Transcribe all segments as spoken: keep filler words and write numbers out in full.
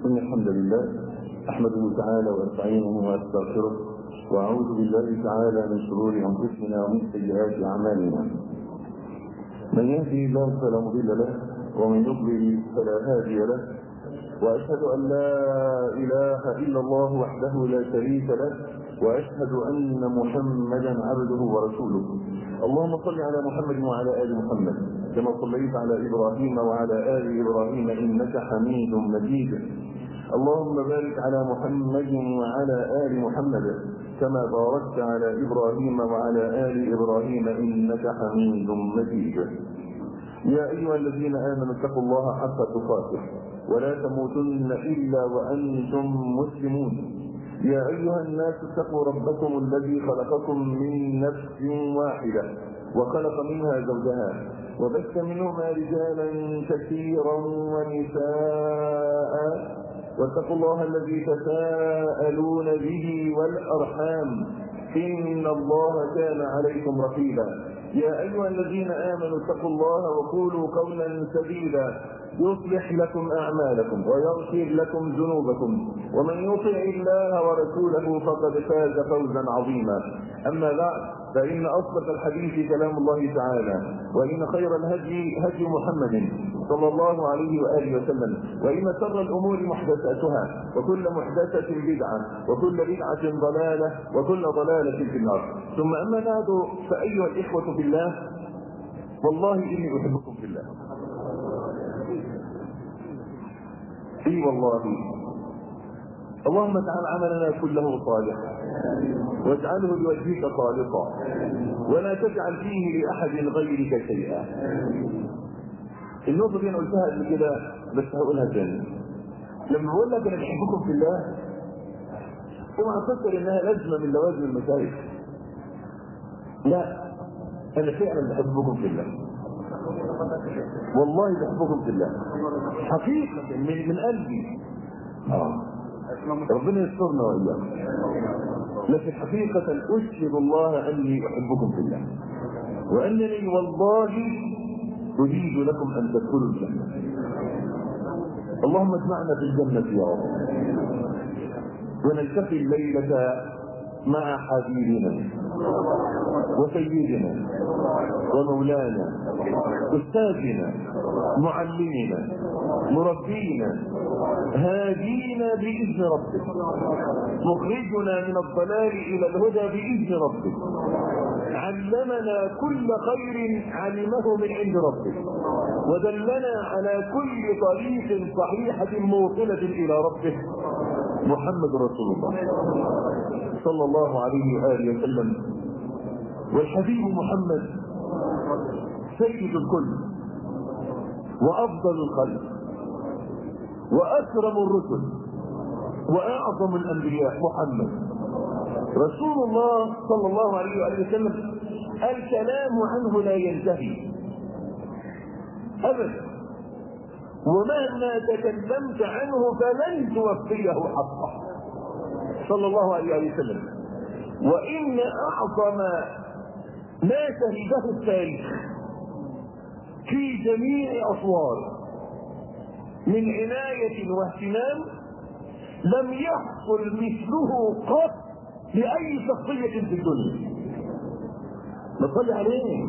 إن الحمد لله أحمده تعالى وأستعينه وأستغفره وأعوذ بالله تعالى من شرور أنفسنا ومن سيئات أعمالنا. من يهدي الله فلا مضل له ومن يضلل فلا هادي له، وأشهد أن لا إله إلا الله وحده لا شريك له، وأشهد أن محمدا عبده ورسوله. اللهم صل على محمد وعلى آل محمد كما صليت على إبراهيم وعلى آل إبراهيم إنك حميد مجيد. اللهم بارك على محمد وعلى آل محمد كما باركت على إبراهيم وعلى آل إبراهيم إنك حميد مجيد. يا أيها الذين آمنوا اتقوا الله حق تقاته ولا تموتن إلا وأنتم مسلمون. يا أيها الناس اتقوا ربكم الذي خلقكم من نفس واحدة وخلق منها زوجها وبث منهما رجالا كثيرا ونساء، واتقوا الله الذي تساءلون به والأرحام إن الله كان عليكم رقيبا. يا أيها الذين آمنوا اتقوا الله وقولوا قولا سديدا يصلح لكم أعمالكم ويغفر لكم ذنوبكم، ومن يطع الله ورسوله فقد فاز فوزا عظيما. أما بعد، فإن أصدق الحديث كلام الله تعالى، وإن خير الهدي هدي محمد صلى الله عليه وآله وسلم، وإن شر الأمور محدثاتها، وكل محدثة بدعة، وكل بدعة ضلالة، وكل ضلالة في النار. ثم أما بعد، فأيها الإخوة في الله، والله إني أحبكم في الله. اي والله. اللهم اجعل عملنا كله صالحا واجعله لوجهك خالصا ولا تجعل فيه لاحد غيرك شيئا. النقطه دي انا قلتها قبل كده بس هقولها تاني. لما بقول لك انا بحبكم في الله، اوعى تفكر انها لازمه من لوازم المشايخ. لا، انا فعلا بحبكم في الله، والله بحبكم في الله حقيقة من, من قلبي. آه. ربنا يسترنا وإياكم. لكن حقيقة أشهد الله أني أحبكم في الله، وأنني والله أريد لكم أن تدخلوا الجنة. اللهم اجمعنا في الجنة يا رب، ونلتقي الليلة مع حبيبنا وسيدنا ومولانا أستاذنا معلمنا مربينا هادينا بإذن ربك، مخرجنا من الضلال إلى الهدى بإذن ربك، علمنا كل خير علمه من عند ربك، ودلنا على كل طريق صحيحة موصلة إلى ربك، محمد رسول الله صلى الله عليه وآله وسلم. والحبيب محمد سيد الكل وأفضل الخلق وأكرم الرسل وأعظم الأنبياء محمد رسول الله صلى الله عليه وآله وسلم. الكلام عنه لا ينتهي أبدا، ومهما تكلمت عنه فلن توفيه حقه صلى الله عليه وآله وسلم. وإن أعظم ما شهده التاريخ في جميع أصواره من عناية واهتمام لم يحصل مثله قط لأي شخصية في الدنيا. نصلي عليه.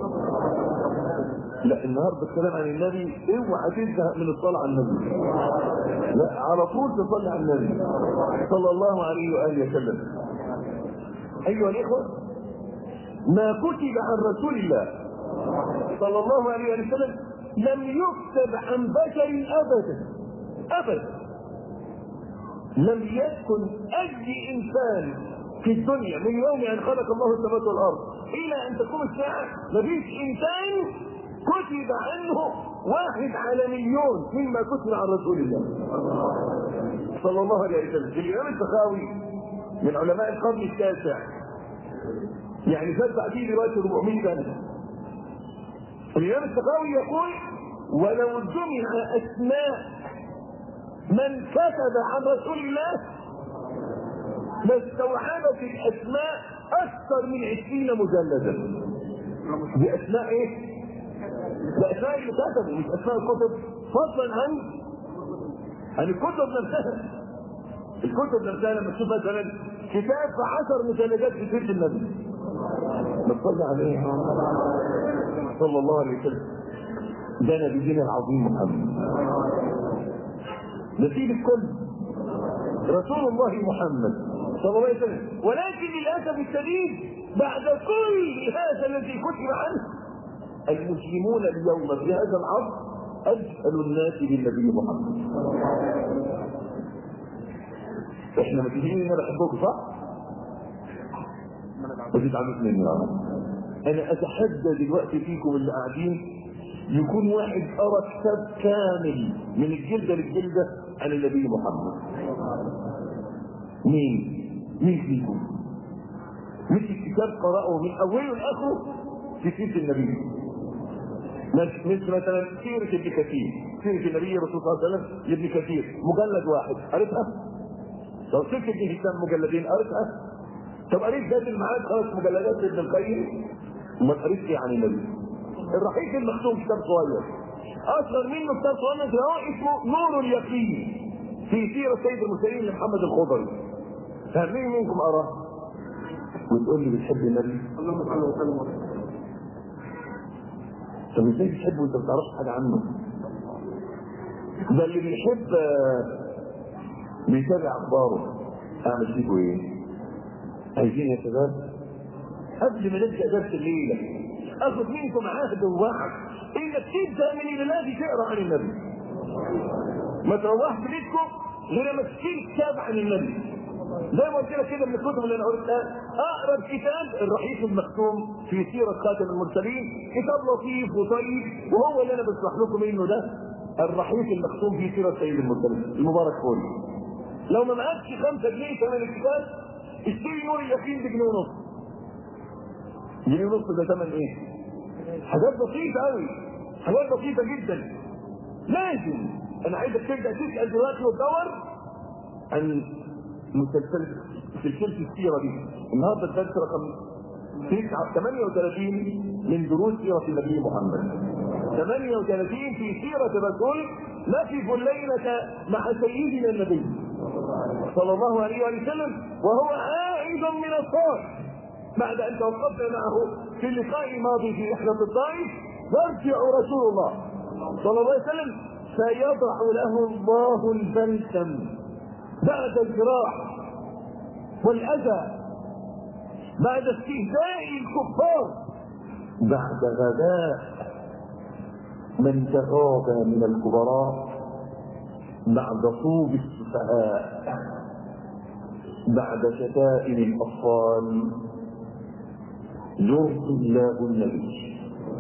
لا، النهارده الكلام عن النبي اوعى تزهق من الصلاة على النبي، لا على طول تصلي على النبي صلى الله عليه وآله وسلم. أيها الإخوة، ما كتب عن رسول الله صلى الله عليه وسلم لم يكتب عن بشر أبدا أبدا. لم يكن أي إنسان في الدنيا من يوم أن خلق الله السماوات والأرض إلى أن تقوم الساعة مفيش إنسان كتب عنه واحد على مليون مما كتب عن رسول الله صلى الله عليه وسلم. الإمام السخاوي من علماء القرن التاسع، يعني فات بعديه دلوقتي أربعمائة سنة. الإمام السخاوي يقول: ولو جمع أسماء من كتب عن رسول الله لاستوعبت الأسماء أكثر من عشرين مجلدا. بأسماء إيه؟ بأسماء اللي كتبوا، مش أسماء الكتب، فضلا عن يعني الكتب نفسها الكتب نفسها لما تشوف مثلا كتاب في عشر مجلدات في سيره النبي نصلي عليه صلى الله عليه وسلم. ده نبينا العظيم محمد نسيب الكل رسول الله محمد صلى الله عليه وسلم. ولكن للاسف الشديد بعد كل هذا الذي كتب عنه المسلمون اليوم في هذا العصر اجهل الناس بالنبي محمد. احنا متفقين ان انا بحبكم صح؟ ما تزعلوش مني. انا اتحدى دلوقتي فيكم اللي قاعدين يكون واحد قرا كتاب كامل من الجلده للجلده عن النبي محمد. مين؟ مين فيكم؟ مش الكتاب قرأه من اوله لاخره في سيره النبي. مش مش مثلا سيره ابن كثير، سيره النبي الرسول صلى الله عليه وسلم لابن كثير مجلد واحد قريتها؟ لو سيره ابن هشام مجلدين قريتها؟ طب قريت ذات المعاد خمس مجلدات ابن القيم؟ وما قريتش ايه عن النبي؟ الرحيق المختوم كتاب صغير اصغر منه كتاب صغير اسمه نور اليقين في سيره سيد المرسلين لمحمد الخضري. فمين منكم قراه؟ وتقول لي بتحب النبي؟ اللهم صل وسلم. طب ازاي بتحبه وانت ما بتعرفش حاجه عنه؟ ده اللي بيحب بيتابع اخباره. اعمل فيكم ايه؟ عايزين يا شباب قبل ما نبدا درس الليله اخذ منكم عهد ووعد انك تبدا من الليله دي تقرا عن النبي. ما تروحش بيتكم غير لما تشيل كتاب عن النبي. زي ما قلت لك كده من الكتب اللي انا قلتها اقرا الكتاب الرحيق المختوم في سيره خاتم المرسلين، كتاب لطيف وطيب وهو اللي انا بشرح لكم منه ده الرحيق المختوم في سيره سيد المرسلين المبارك كله. لو ما معكش خمسة جنيه ثمن الكتاب اشتري نور اليقين بجنيه ونص. جنيه ونص ده ثمن ايه؟ حاجات بسيطه قوي، حاجات بسيطه جدا. لازم انا عايزك تبدا تسال دلوقتي وتدور عن مسلسل سلسله السيره دي. النهارده الدرس رقم ثمانية وثلاثين من دروس سيره النبي محمد. ثمانية وثلاثين في سيره الرسول نقف الليله مع سيدنا النبي صلى الله عليه وسلم وهو عائد من الطائف بعد ان توقفنا معه في اللقاء الماضي في رحله الطائف. يرجع رسول الله صلى الله عليه وسلم فيضع له الله البلسم بعد الجراح والاذى، بعد استهزاء الكفار، بعد غباء من تغاضى من الكبراء، بعد طوب السفهاء، بعد شتائم الاطفال، يرضي الله النبي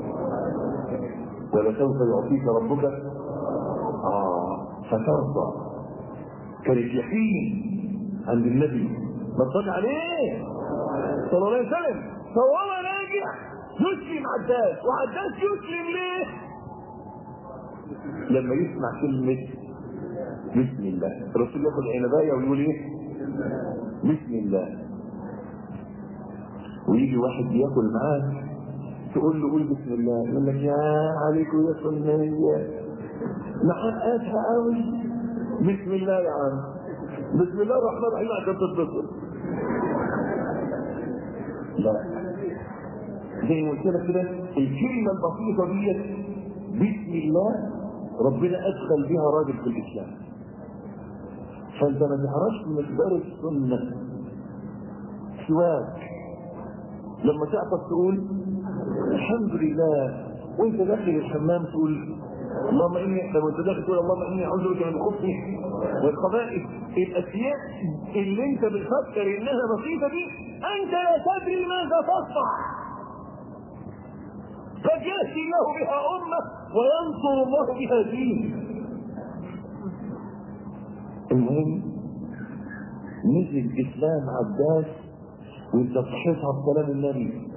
ولسوف يعطيك ربك اه فترضى. كان اليقين عند النبي مصدق عليه صلى الله عليه وسلم. فهو راجع يسلم عداس، وعداس يسلم ليه؟ لما يسمع كلمه بسم الله. الرسول ياخد عنبايه ويقول ايه؟ بسم الله. ويجي واحد ياكل معاه تقول له قول بسم الله، يقول لك يا عليكم يا سنيه محققها قوي. بسم الله يا عم، بسم الله الرحمن الرحيم عشان تتبسط. لا زي ما قلت لك كده الكلمه البسيطه ديت بسم الله ربنا ادخل بها راجل في الاسلام. فانت ما تعرفش مقدار السنه سواك لما تعطس تقول الحمد لله، وانت داخل الحمام تقول اللهم اني، لو انت داخل تقول اللهم اني اعوذ بك من الخبث والخبائث. الاشياء اللي انت بتفكر انها بسيطه دي انت لا تدري ماذا تصنع. قد ياتي الله بها امه وينصر الله بها دين. المهم نزل اسلام عباس وانت صحيتها بكلام النبي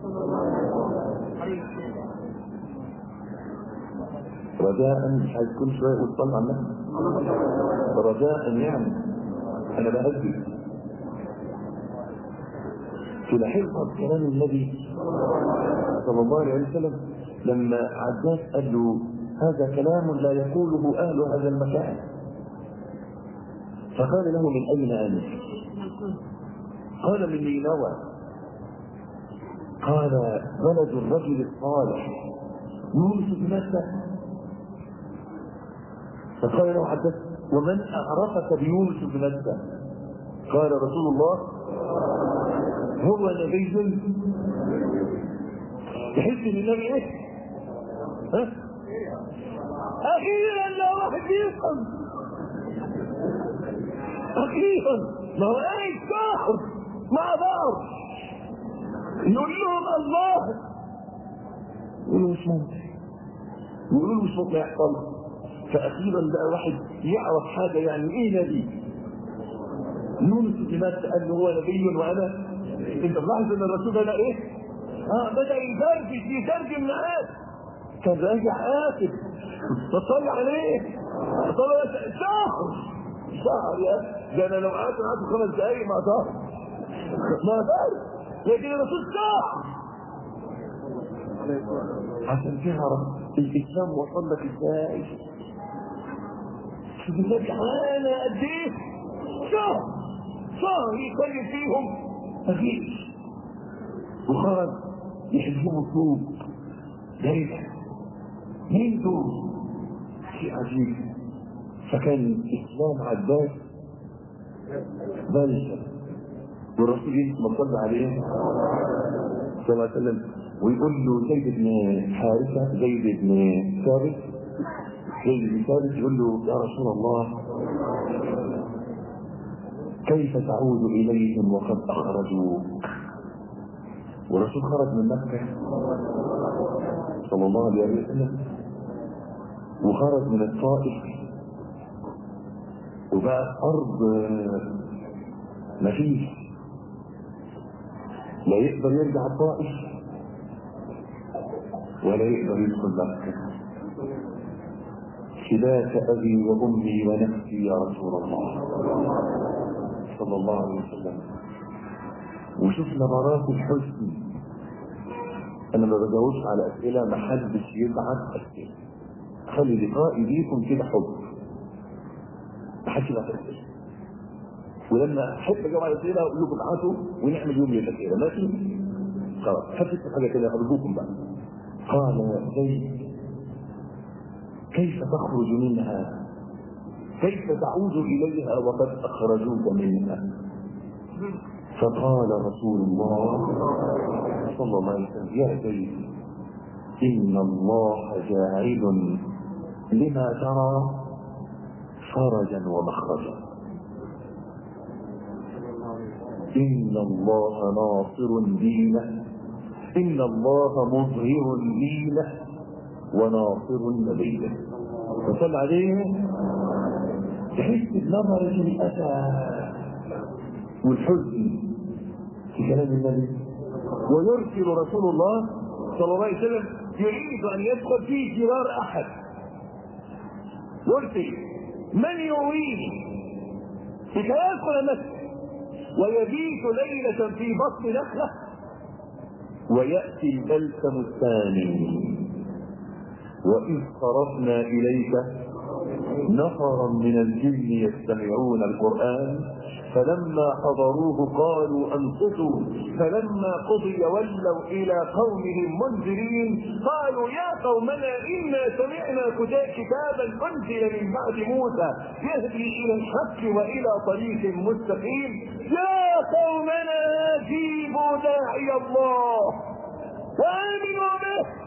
رجاء. مش عايز كل شويه يقول صلى على النبي رجاء، يعني انا بهدي في لحظه كلام النبي صلى الله عليه وسلم. لما عباس قال له هذا كلام لا يقوله اهل هذا المكان، فقال له من أين أنت؟ قال من نينوى. قال بلد الرجل الصالح يونس بن متى. فقال له حدث ومن أعرفك بيونس بن متى؟ قال رسول الله هو نبي. تحس ان النبي ايه؟ ها؟ اخيرا لا واحد يفهم، اخيرا ما هو ايه الساحر مع بعض يقول لهم الله، يقولوا مش ممكن، يقولوا له مش ممكن يحصل. فاخيرا بقى واحد يعرف حاجه يعني ايه نبي. يونس بن متى قال له هو نبي وانا. انت ملاحظ ان الرسول هنا ايه؟ اه بدا يترجم يترجم معاه. كان راجع اسف فصلي عليه طلع شهر شهر يا ده انا لو قعدت معاك خمس دقايق ما ظهر ما ظهر، لكن الرسول شهر عشان تعرف الاسلام وصل لك ازاي. شوف النبي انا قد ايه شهر شهر يتكلم فيهم مفيش، وخرج يحجبوا الطوب. ليه؟ مين دول؟ شيء عجيب. فكان الاسلام عباس بلشة والرسول يسمى صلى عليه صلى الله عليه وسلم ويقول له زيد بن حارثة زيد بن ثابت زيد بن ثابت يقول له يا رسول الله كيف تعود إليهم وقد أخرجوك؟ والرسول خرج من مكة صلى الله عليه وسلم وخرج من الطائف وبقى أرض مفيش، لا يقدر يرجع الطائف ولا يقدر يدخل مكة. فداك أبي وأمي ونفسي يا رسول الله صلى الله عليه وسلم. وشفنا مرات الحزن. أنا ما بجاوبش على أسئلة ما حدش يبعت أسئلة، خلي لقائي بيكم كده حب ما حدش يبعت أسئلة، ولما أحب أجاوب على أسئلة أقول لكم ابعتوا ونعمل يوم للأسئلة ماشي؟ خلاص حدث حاجة كده أرجوكم بقى. قال يا زيد كيف تخرج منها؟ كيف تعود إليها وقد أخرجوك منها؟ فقال رسول الله صلى الله عليه وسلم يا زيد إن الله جاعل لما ترى فرجا ومخرجا. إن الله ناصر دينه، إن الله مظهر دينه وناصر نبيه. وصل عليه تحس بنظرة الأسى والحزن في كلام النبي. ويرسل رسول الله صلى الله عليه وسلم يريد أن يدخل في جوار أحد، يرسل من يرويه لكي يدخل مكة ويبيت ليلة في بطن نخلة ويأتي البلسم الثاني. وإذ صرفنا إليك نفرا من الجن يستمعون القرآن فلما حضروه قالوا أنصتوا فلما قضي ولوا إلى قومهم منذرين قالوا يا قومنا إنا سمعنا كتابا أنزل من بعد موسى يهدي إلى الحق وإلى طريق مستقيم يا قومنا أجيبوا داعي الله وآمنوا به.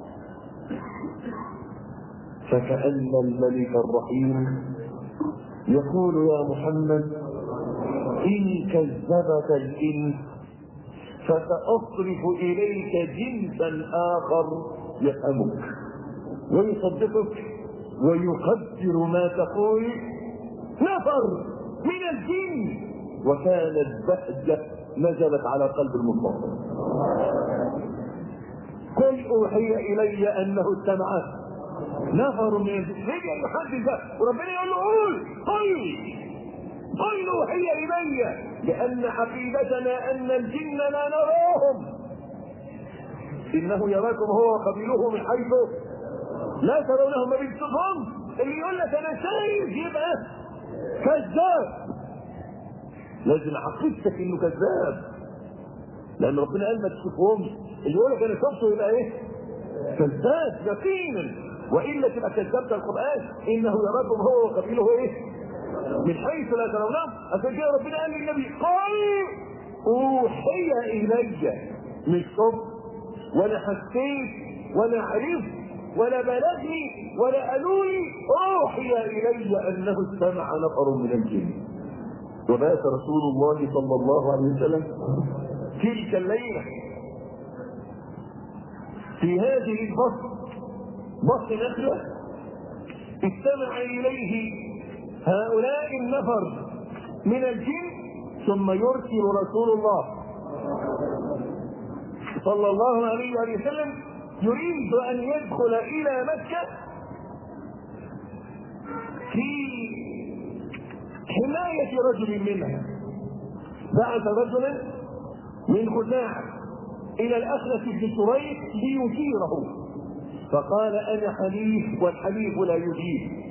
فكأن الملك الرحيم يقول يا محمد إن كذبك الإنس فسأصرف إليك جنسا آخر يفهمك ويصدقك ويقدر ما تقول. نفر من الجن وكانت بهجة نزلت على قلب المصطفى. قل أوحي إلي أنه استمع نفر من الجن. رجع يحدث ده وربنا يقول له قول قل قل أوحي إلي لأن عقيدتنا أن الجن لا نراهم إنه يراكم هو وقبيله من حيث لا ترونهم. ما بيشوفهم اللي يقول لك أنا شايف يبقى كذاب. لازم عقيدتك انه كذاب، لان ربنا قال ما تشوفهمش. اللي يقول لك انا شفته يبقى ايه؟ كذاب يقينا، والا تبقى كذبت القران. انه يراكم هو وقبيله ايه؟ من حيث لا ترونهم. عشان كده ربنا قال للنبي قال اوحي الي، مش صبر ولا حسيت ولا عرفت ولا بلغني ولا قالوا لي، اوحي الي انه استمع نفر من الجن. وبات رسول الله صلى الله عليه وسلم تلك الليله في هذه البسط، بسط نخله، استمع اليه هؤلاء النفر من الجن، ثم يرسل رسول الله صلى الله عليه وسلم يريد ان يدخل الى مكه في حمايه رجل منها. بعث رجلا من خزاعه الى الاخنس بن شريح ليثيره، فقال انا حليف والحليف لا يجيب.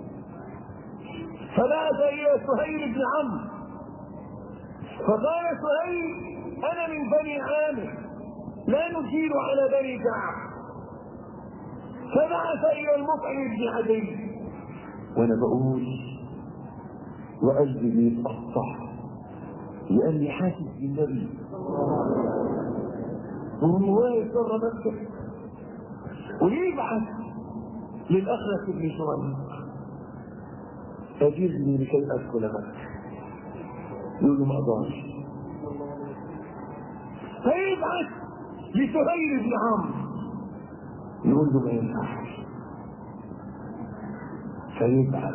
فبعث الى سهيل بن عمرو فقال سهيل انا من بني عامر لا نجير على بني كعب. فبعث الى المطعم بن عدي. وانا بقول وقلبي بيتقطع لاني حاسس بالنبي وهو واقف بره مكه، ويبعث للاخنس بن شريح اجرني لكي ادخل مكه. يقول له ما اقدرش. فيبعث لسهيل بن عمرو يقول له ما ينفعش. فيبعث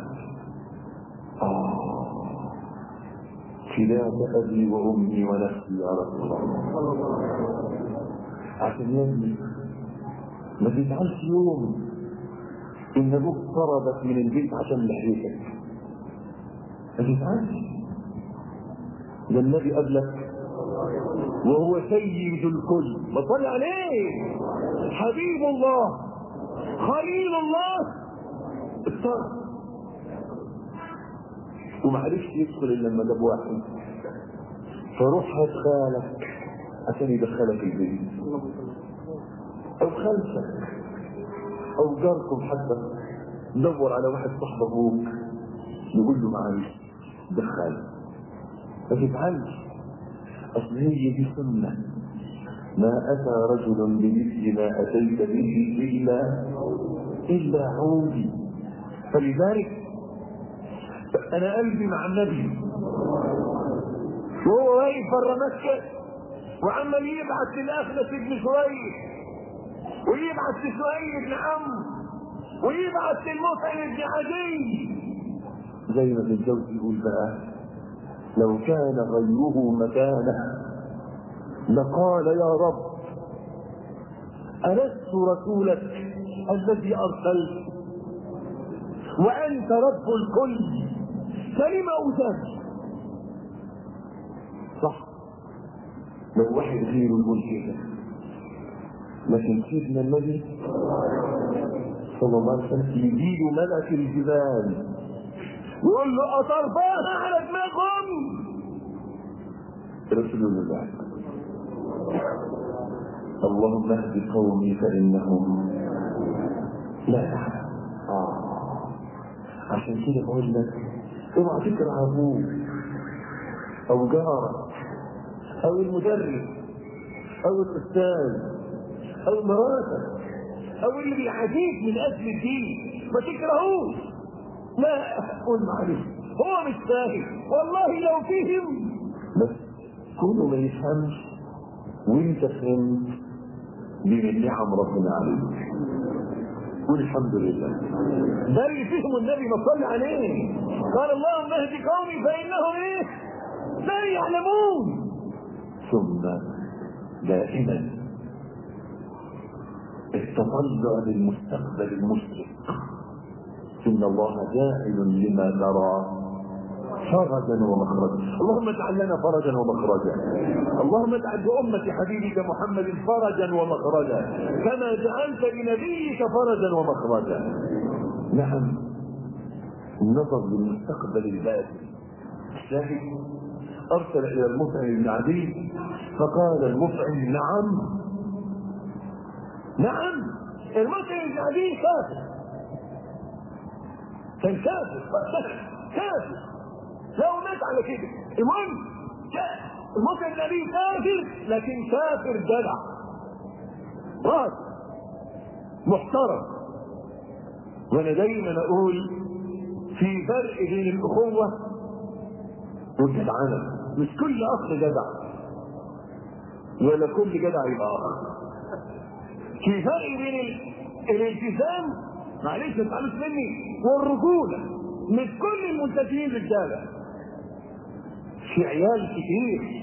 اه فداك ابي وامي ونفسي يا رسول الله، عشان يبني ما تزعلش يوم ان ابوك طردك من البيت عشان لحيتك، ما تزعلش. ده النبي قبلك وهو سيد الكل، ما صلي عليه، حبيب الله خليل الله، اضطر ومعرفش يدخل الا لما جاب واحد. فروح هات خالك عشان يدخلك البيت، او خالتك او جاركم حتى، دور على واحد صاحب ابوك يقول له معلش دخل. ما تفعلش، اصل هي دي سنه، ما اتى رجل بمثل ما اتيت به الا الا عودي. فلذلك انا قلبي مع النبي وهو واقف بره مكه وعمال يبعث للاخنس بن شريح ويبعث لسهيل بن عمرو ويبعث للمطعم بن عدي. زي ما ابن الجوزي يقول بقى لو كان غيره مكانه لقال يا رب ألست رسولك الذي أرسلت وأنت رب الكل فلم أوزاك. صح، لو واحد غيره يقول كده، لكن سيدنا النبي صلى الله عليه وسلم يجيب ملك الجبال يقول له أطرفاها على دماغهم. رسول الله اللهم اهد قومي فإنهم لا يعلمون. آه عشان كده بقول لك اوعى تكره ابوك او جارك او المدرس او الاستاذ او مراتك او اللي بيعاديك من اجل الدين، ما تكرهوش. لا قول معلش هو مش فاهم والله لو فهم، بس كونه ما يفهمش وانت فهمت دي من نعم ربنا عليك. قول الحمد لله. ده اللي فهمه النبي ما صلى عليه، قال اللهم اهد قومي فانهم ايه؟ لا يعلمون. ثم دائما التطلع للمستقبل المشرق، ان الله جاعل لما ترى فرجا ومخرجا. اللهم اجعل لنا فرجا ومخرجا، اللهم اجعل لأمة حبيبك محمد فرجا ومخرجا كما جعلت لنبيك فرجا ومخرجا. نعم النظر للمستقبل الباذل. الشاهد ارسل الى المطعم بن عدي فقال المطعم نعم نعم. المطعم بن عدي كافر، كان كافر كافر لو مات على كده. المهم المطعم بن عدي كافر لكن كافر جدع راس محترم. وانا دايما اقول في فرق بين الاخوه والجدعنه، مش كل اخ جدع ولا كل جدع يبقى اخ. في فرق بين الالتزام معلش ما تفهمش مني والرجوله، مش كل الملتزمين رجاله. في عيال كتير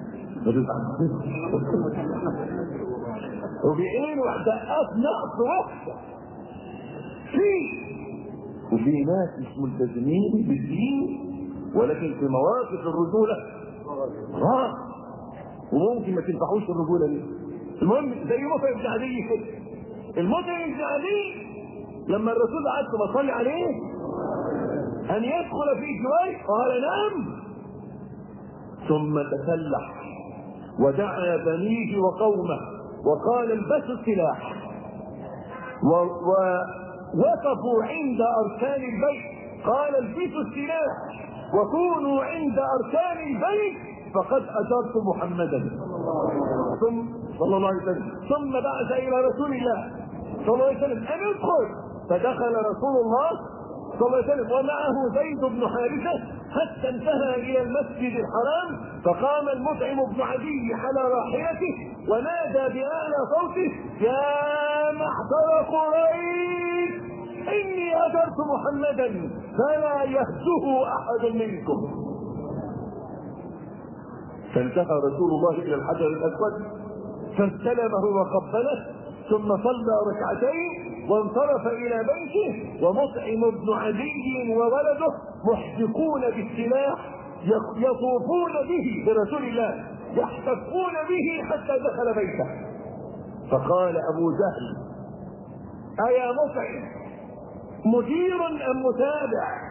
وبيعينوا دقات نقص وحشه في، وفي ناس مش ملتزمين بالدين ولكن في مواقف الرجوله غلط وممكن ما تنفعوش الرجوله دي. المهم زي مطعم بن عدي كده، المطعم بن عدي لما الرسول قعد بصلي عليه ان يدخل في جواره قال نعم، ثم تسلح ودعا بنيه وقومه وقال البسوا السلاح، ووقفوا عند اركان البيت قال البسوا السلاح وكونوا عند اركان البيت فقد اجرت محمدا ثم صلى الله عليه وسلم. ثم بعث الى رسول الله صلى الله عليه وسلم ان يدخل، فدخل رسول الله صلى الله عليه وسلم ومعه زيد بن حارثه حتى انتهى الى المسجد الحرام، فقام المطعم بن عدي على راحلته ونادى باعلى صوته يا معشر قريش اني اجرت محمدا فلا يهزه احد منكم. فانتهى رسول الله الى الحجر الاسود فاستلمه وقبله ثم صلى ركعتين وانصرف الى بيته ومطعم بن عدي وولده محدقون بالسلاح يطوفون به برسول الله يحتفون به حتى دخل بيته. فقال ابو جهل ايا مطعم مدير ام متابع؟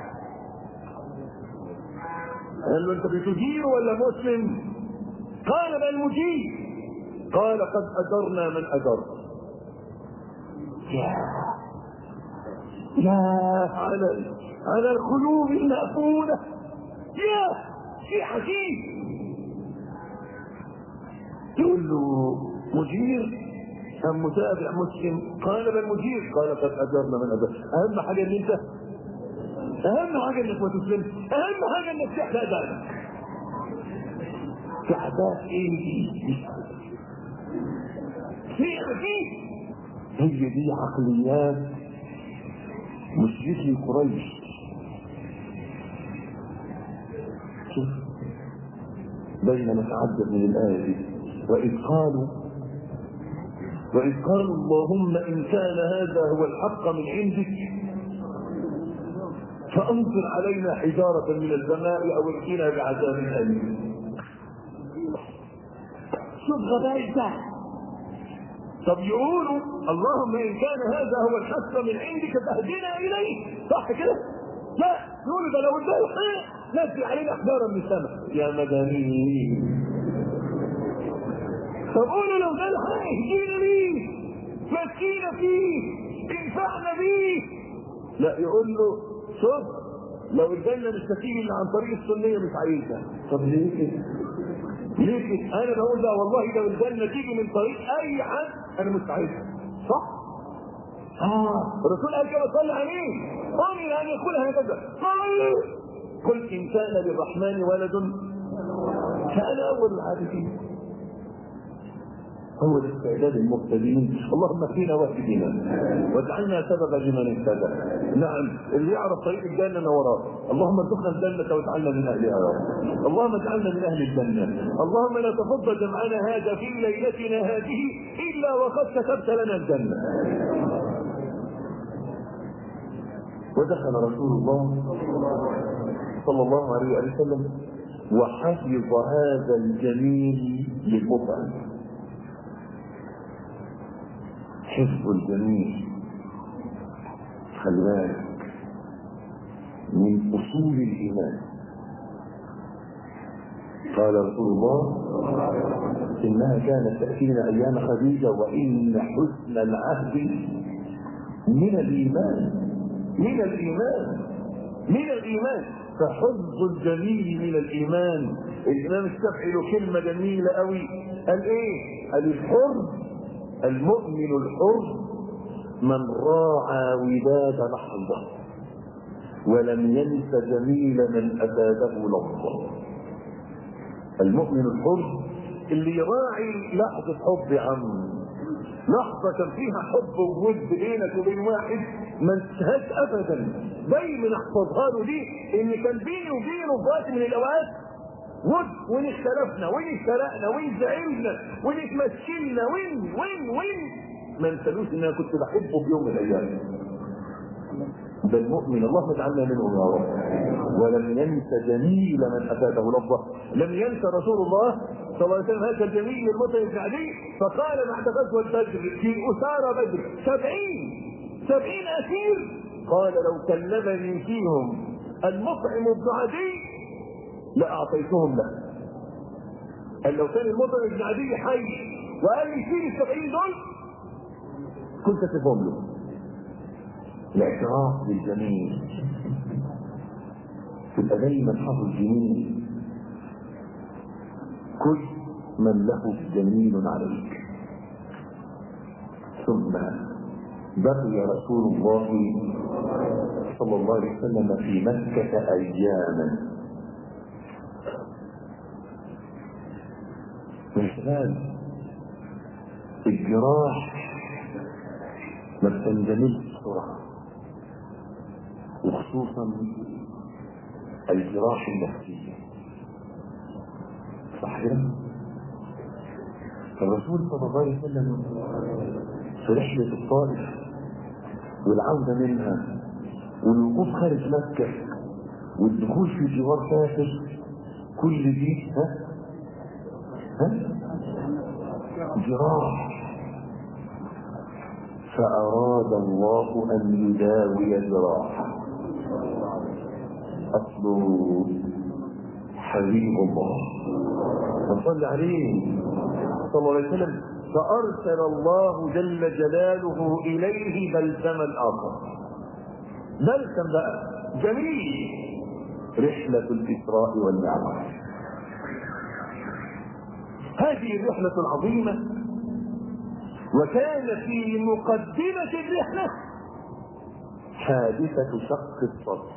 قال له انت بتدير ولا مسلم؟ قال بل مدير. قال قد اجرنا من اجرت. يا يا على على القلوب المأفونة، يا في حكيم تقول له مدير ام متابع مسلم؟ قال بل مدير. قال قد اجرنا من اجرت. اهم حاجه ان انت اهم حاجه انك ما تسلمش، اهم حاجه انك تحرق دمك. في احداث ايه دي؟ في حكيم. هي دي عقليات مشركي قريش. شوف بينما نتعجب من الآية دي وإذ قالوا وإذ قالوا اللهم إن كان هذا هو الحق من عندك فأمطر علينا حجارة من السماء أو ائتنا بعذاب أليم. شوف غباء ده. طب يقولوا اللهم ان كان هذا هو الحق من عندك فاهدنا اليه، صح كده؟ لا يقولوا ده لو اداه الحق نزل علينا حجاره من السماء. يا مدنيين طب قولوا لو ده الحق اهدينا بيه مسكينا فيه انفعنا بيه. لا يقول له شوف لو الجنه مش هتيجي الا عن طريق السنيه مش عايزها. طب ليه كده؟ ليه كده؟ انا بقول ده والله لو الجنه تيجي من طريق اي حد انا مستعدها. صح؟ اه الرسول قال كده صلى عليه امر ان يقول هكذا قل ان كان للرحمن ولد فانا اول العابدين. هو الاستعداد المبتدئين. اللهم اهدنا واهدنا واجعلنا سببا لمن اهتدى. نعم اللي يعرف طريق الجنه نوراه. اللهم ارزقنا الجنه واجعلنا من اهلها يا رب. اللهم اجعلنا من اهل الجنه. اللهم لا تفضل جمعنا هذا في ليلتنا هذه الا وقد كتبت لنا الجنه. ودخل رسول الله صلى الله عليه وسلم وحفظ هذا الجميل للمطعم. حفظ الجميل خلي بالك من أصول الإيمان. قال رسول الله إنها كانت تأتينا أيام خديجة وإن حسن العهد من الإيمان من الإيمان من الإيمان فحفظ الجميل من الإيمان. الإمام الشافعي له كلمة جميلة قوي، قال إيه؟ قال الحر المؤمن الحر من راعى وداد لحظة ولم ينس جميل من أفاده لحظة. المؤمن الحر اللي يراعي لحظة حب يا عم، لحظة كان فيها حب وود بينك وبين واحد ما انتهاش ابدا، دايما احفظها له دي ان كان بيني وبينه في وقت من الاوقات ود، وان اختلفنا وان اشترقنا وان زعلنا وان اتمشينا وين وين وين ما انسالوش ان انا كنت بحبه في يوم من الايام. ده المؤمن، اللهم اجعلنا منهم يا رب. ولم ينس جميل من افاته لفظه، لم ينس رسول الله صلى الله عليه وسلم هذا الجميل المطعم بن عدي، فقال بعد غزوه بدر في اسارى بدر سبعين سبعين اسير، قال لو كلمني فيهم المطعم بن عدي لاعطيتهم له. قال لو كان المطعم بن عدي حي وقال لي فين السبعين دول كنت اسيبهم له. الاعتراف بالجميل، تبقى دايما حافظ جميل، كل من له جميل عليك. ثم بقي رسول الله صلى الله عليه وسلم في مكة اياما من خلال الجراح ما بتنجملش بسرعه، وخصوصا الجراح النفسية. صح كده؟ الرسول صلى الله عليه وسلم في رحلة الطائف والعودة منها والوقوف خارج مكة والدخول في جوار كافر، كل دي ها ها جراح. فأراد الله أن يداوي جراحه. أصله حبيب الله وصلى عليه صلى الله عليه وسلم، فأرسل الله جل جلاله إليه بلسما آخر. بلسم بقى جميل، رحلة الإسراء والمعراج. هذه الرحلة العظيمة، وكان في مقدمة الرحلة حادثة شق الصدر.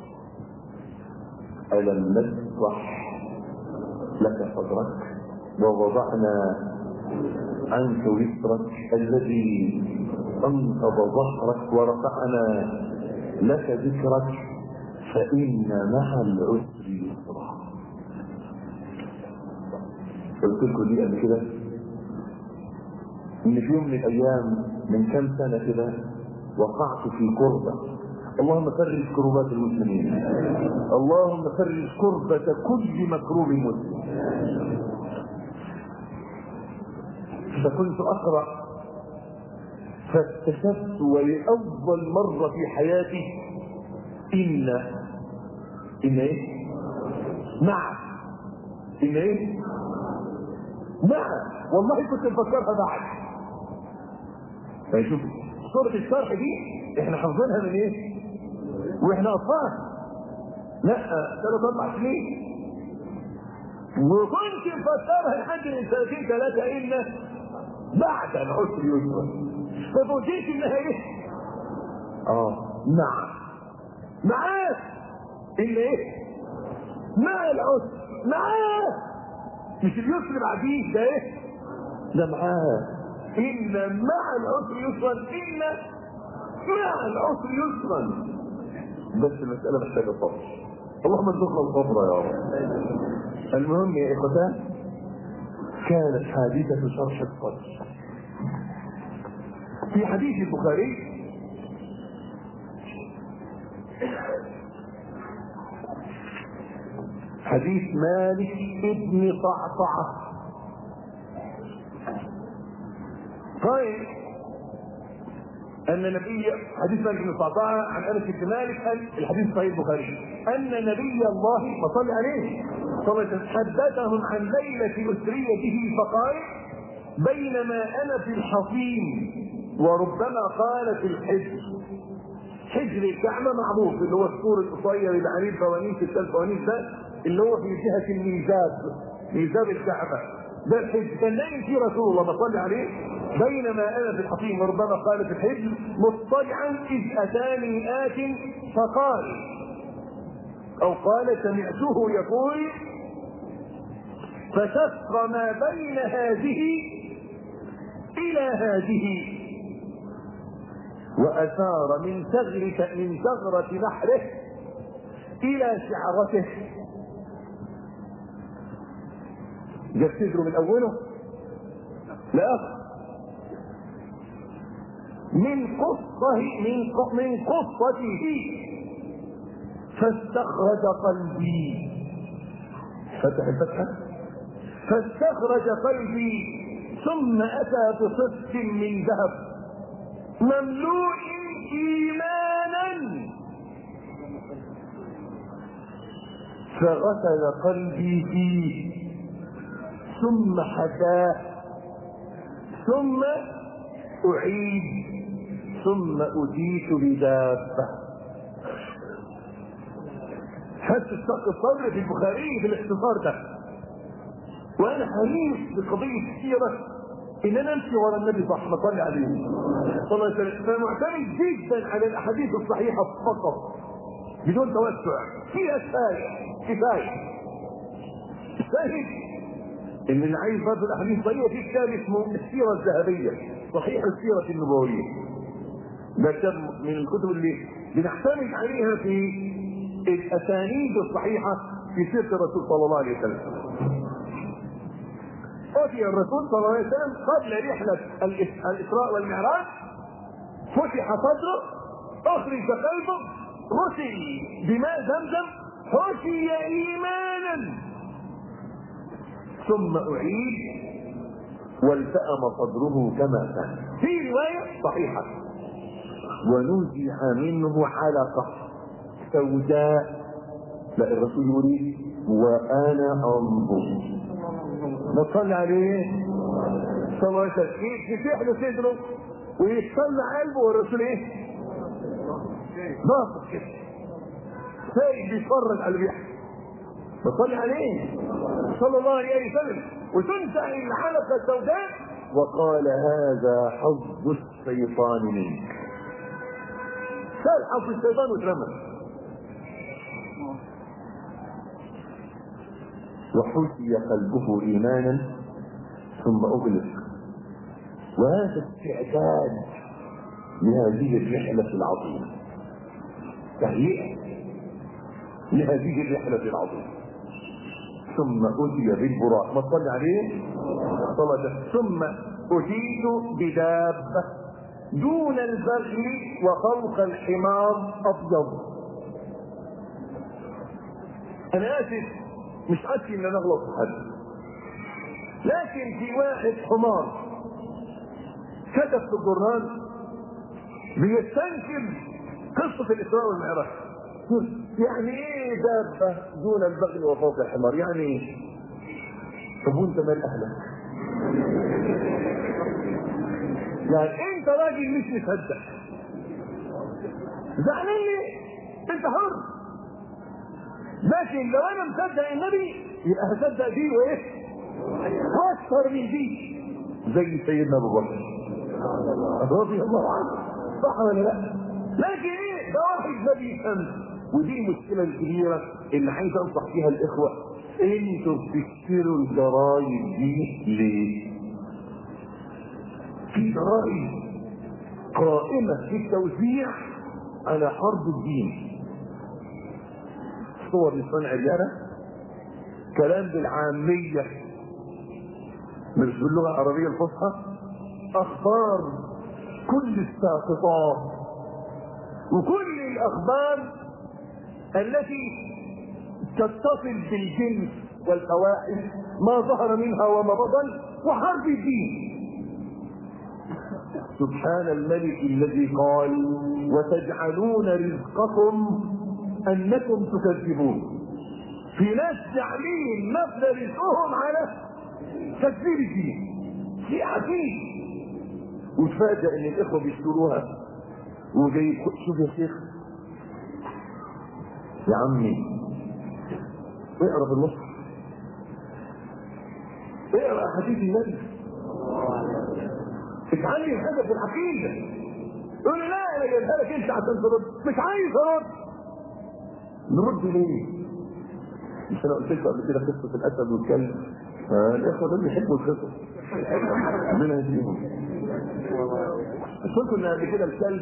ألم نشرح لك صدرك ووضعنا عنك وزرك الذي أنقض ظهرك ورفعنا لك ذكرك فإن مع العسر يسرا. قلت لكم دي قبل كده ان في يوم من الايام من كام سنه كده وقعت في كربه. اللهم فرج كربات المسلمين، اللهم فرج كربة كل مكروب مسلم. فكنت اقرا فاكتشفت ولاول مره في حياتي ان ان ايه مع ان ايه مع والله كنت مفكرها بعد. فشوف سورة الشرح دي احنا حافظينها من ايه؟ واحنا اطفال، لا ثلاث اربع سنين، وكنت مفكرها لحد من سنتين ثلاثة ان بعد العسر يسرا. ففوجئت انها ايه؟ اه مع معاه ان ايه؟ مع العسر، معاه مش اليسر بعديه، ده ايه؟ ده معاه. إن مع العسر يسرا، إن مع العسر يسرا. بس المسألة محتاجة صبر. اللهم ارزقنا الصبر يا رب. المهم يا إخوتان، كانت حادثة شرح الصدر. في حديث البخاري حديث مالك ابن صعصعة قال ان نبي حديث مالك بن صعصعه عن انس بن مالك قال الحديث صحيح البخاري ان نبي الله ما صلى عليه صلى حدثهم عن ليله اسري به فقال بينما انا في الحصين وربما قال في الحجر. حجر الكعبه معروف اللي هو السور القصير اللي عليه الفوانيس الثلاث فوانيس ده اللي هو في جهه الميزاب ميزاب الكعبه ده الحجر. كان نايم فيه رسول الله ما صلى عليه بينما انا في الحصين وربما قال في الحجر مضطجعا اذ اتاني ات فقال او قال سمعته يقول فشق ما بين هذه الى هذه واثار من ثغرة من ثغرة نحره الى شعرته. جاب صدره من اوله لاخر من قصه من من قصته فاستخرج قلبي فتح الفتحه فاستخرج قلبي ثم اتى بصفت من ذهب مملوء ايمانا فغسل قلبي فيه ثم حكاه ثم اعيد ثم اتيت بدابه. حتى الشق الصدر في البخاري في الاختصار ده. وانا حريص بقضيه السيره ان انا امشي ورا النبي صلى الله عليه وسلم فمعتمد جدا على الاحاديث الصحيحه فقط بدون توسع فيها كفايه كفايه. شاهد ان اللي عايز برضه الاحاديث الصحيحه في كتاب اسمه السيره الذهبيه صحيح السيره النبويه. ده كتاب من الكتب اللي بنعتمد عليها في الاسانيد الصحيحه في سيره الرسول صلى الله عليه وسلم. أتي الرسول صلى الله عليه وسلم قبل رحلة الإسراء والمعراج فتح صدره أخرج قلبه غسل بماء زمزم حشي إيمانا ثم أعيد والتأم صدره كما كان. في رواية صحيحة ونزع منه حلقة سوداء. لا الرسول يريد وأنا أنظر نصلي عليه صلى الله عليه وسلم يفتح له صدره ويتصلى قلبه والرسول ايه؟ ناقص كده سايق بيتفرج على اللي بيحصل نصلي عليه صلى الله عليه وسلم وتنزع الحلقه السوداء وقال هذا حظ الشيطان منك. شال حظ الشيطان واترمى. وحشي قلبه ايمانا ثم اغلق. وهذا استعداد لهذه الرحله العظيمه تهيئه لهذه الرحله العظيمه. ثم اتي بالبراق ما صلى عليه صلى ثم اتيت بدابه دون البغل وفوق الحمار ابيض. انا اسف مش قصدي ان انا اغلط في حد لكن في واحد حمار كتب في الجورنال بيستنكر قصه الاسراء والمعراج. يعني ايه دابه دون البغل وفوق الحمار؟ يعني ايه؟ طب وانت مال اهلك؟ يعني انت راجل مش مصدق زعلان ليه؟ انت حر. لكن لو انا مصدق النبي يبقى هصدق دي وايه؟ اكثر من دي زي سيدنا ابو بكر رضي الله عنه صح ولا لا؟ لكن ايه؟ ده واحد ما بيفهمش. ودي المشكله الكبيره اللي عايز انصح فيها الاخوه. انتوا بتشتروا الجرايد دي ليه؟ في جرايد قائمه في التوزيع على حرب الدين. صور لسان عريانة كلام بالعامية مش باللغة العربية الفصحى أخبار كل الساقطات وكل الأخبار التي تتصل بالجنس والفواحش ما ظهر منها وما بطن وحرب الدين. سبحان الملك الذي قال وتجعلون رزقكم انكم تكذبون. في ناس جعلين مبنى رزقهم على تكذيب الدين، شيء عجيب. وتفاجئ ان الاخوه بيشتروها وجاي شوف يا شيخ يا عمي اقرا في النص، اقرا حديث النبي، اتعلم حاجه في العقيده. يقول لي لا انا جايبها لك انت عشان ترد، مش عايز ارد. نرد ليه؟ مش انا قلت لكم قبل كده قصه الاسد والكلب؟ آه الاخوه دول بيحبوا القصص ربنا يهديهم. قلت لكم ان قبل كده الكلب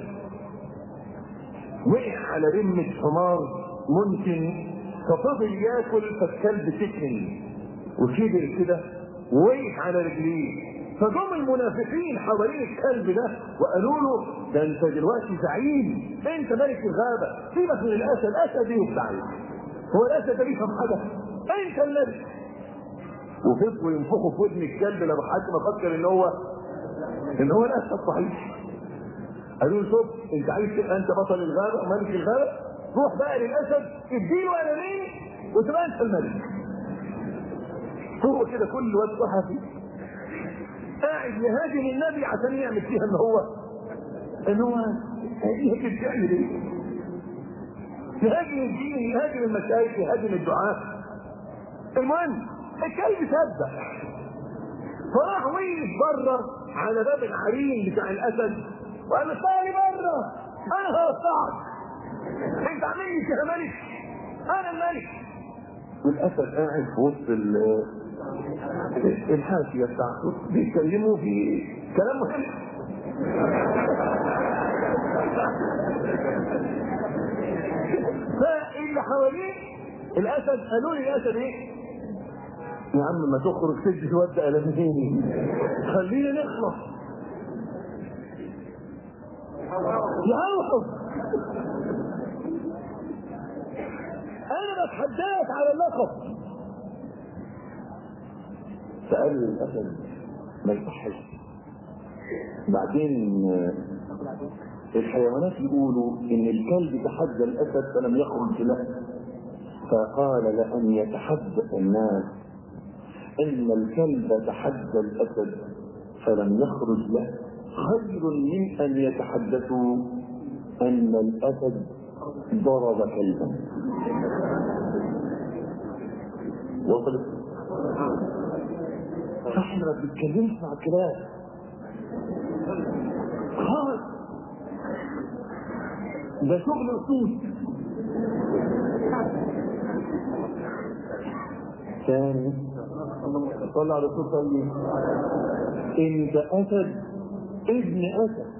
وقع على رمه حمار ممكن، ففضل ياكل، فالكلب سكن وكبر كده ووقف على رجليه. فجم المنافقين حوالين الكلب ده وقالوا له ده انت دلوقتي زعيم، انت ملك الغابه، سيبك من الاسد، الاسد ايه بتاعك؟ هو الاسد ده بيفهم حاجه؟ انت الملك. وفضلوا ينفخوا في ودن الكلب لما حد ما فكر ان هو ان هو الاسد صحيح. قالوا له شوف انت عايز تبقى انت بطل الغابه وملك الغابه، روح بقى للاسد اديله قلمين وتبقى انت الملك. هو كده كل واد صحفي قاعد يهاجم النبي عشان يعمل فيها ان هو ان هو يهاجم بيعمل ايه؟ يهاجم الدين، يهاجم المشايخ، يهاجم الدعاء. المهم الكلب صدق، فراح وقف بره على باب الحريم بتاع الاسد وقال له تعالي بره انا هقطعك، انت عامل لي كده ملك، انا الملك. والاسد قاعد في وسط الحاشيه بتاعته بيتكلموا في كلام مهم. فاللي حواليه الاسد قالوا لي الاسد ايه؟ يا عم ما تخرج تدي الواد ده قلمين خلينا نخلص يا عم. انا بتحداك على اللقب. سأل الاسد ما يصحش. بعدين الحيوانات يقولوا ان الكلب تحدى الاسد فلم يخرج له، فقال لأن يتحدث الناس ان الكلب تحدى الاسد فلم يخرج له خير من ان يتحدثوا ان الاسد ضرب كلبا. وصلت؟ فاحنا ما بنتكلمش مع الكلاب خالص، ده شغل اصول. ثاني صلى على رسول الله انت اسد ابن اسد.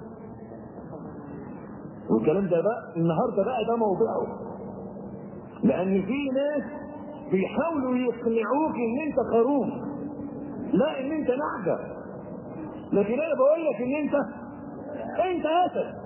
والكلام ده بقى النهارده بقى ده موضوعه، لان في ناس بيحاولوا يقنعوك ان انت خروف، لا ان انت نعجه، لكن انا بقول لك ان انت انت اسد.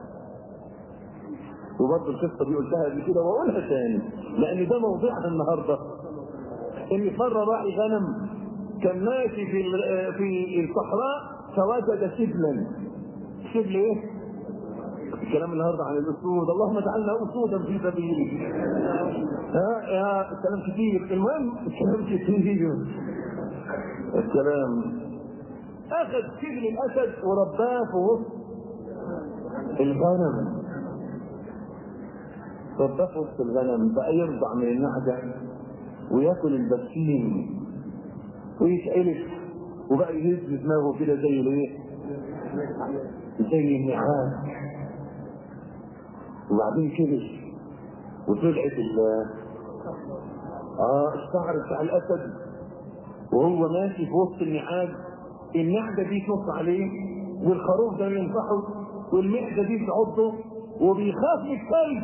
وبرضه القصه دي قلتها قبل كده واقولها تاني لان ده موضوعنا النهارده. ان مره راعي غنم كان ماشي في في الصحراء فوجد شبلا. شبل ايه؟ الكلام النهارده عن الاسود، اللهم اجعلنا اسودا في سبيلك. ها يا الكلام كتير. المهم الكلام كتير. الكلام اخذ شبل الاسد ورباه في وسط الغنم. رباه في وسط الغنم بقى يرضع من النعجه وياكل البسيم ويتقلش وبقى يهز دماغه كده زي الايه؟ زي النعاس. وبعدين كبش وطلعت ال اه الشعر بتاع الاسد وهو ماشي في وسط النعاج. النعجه دي تنص عليه والخروف ده ينصحه والمعده دي تعضه وبيخاف من الكلب،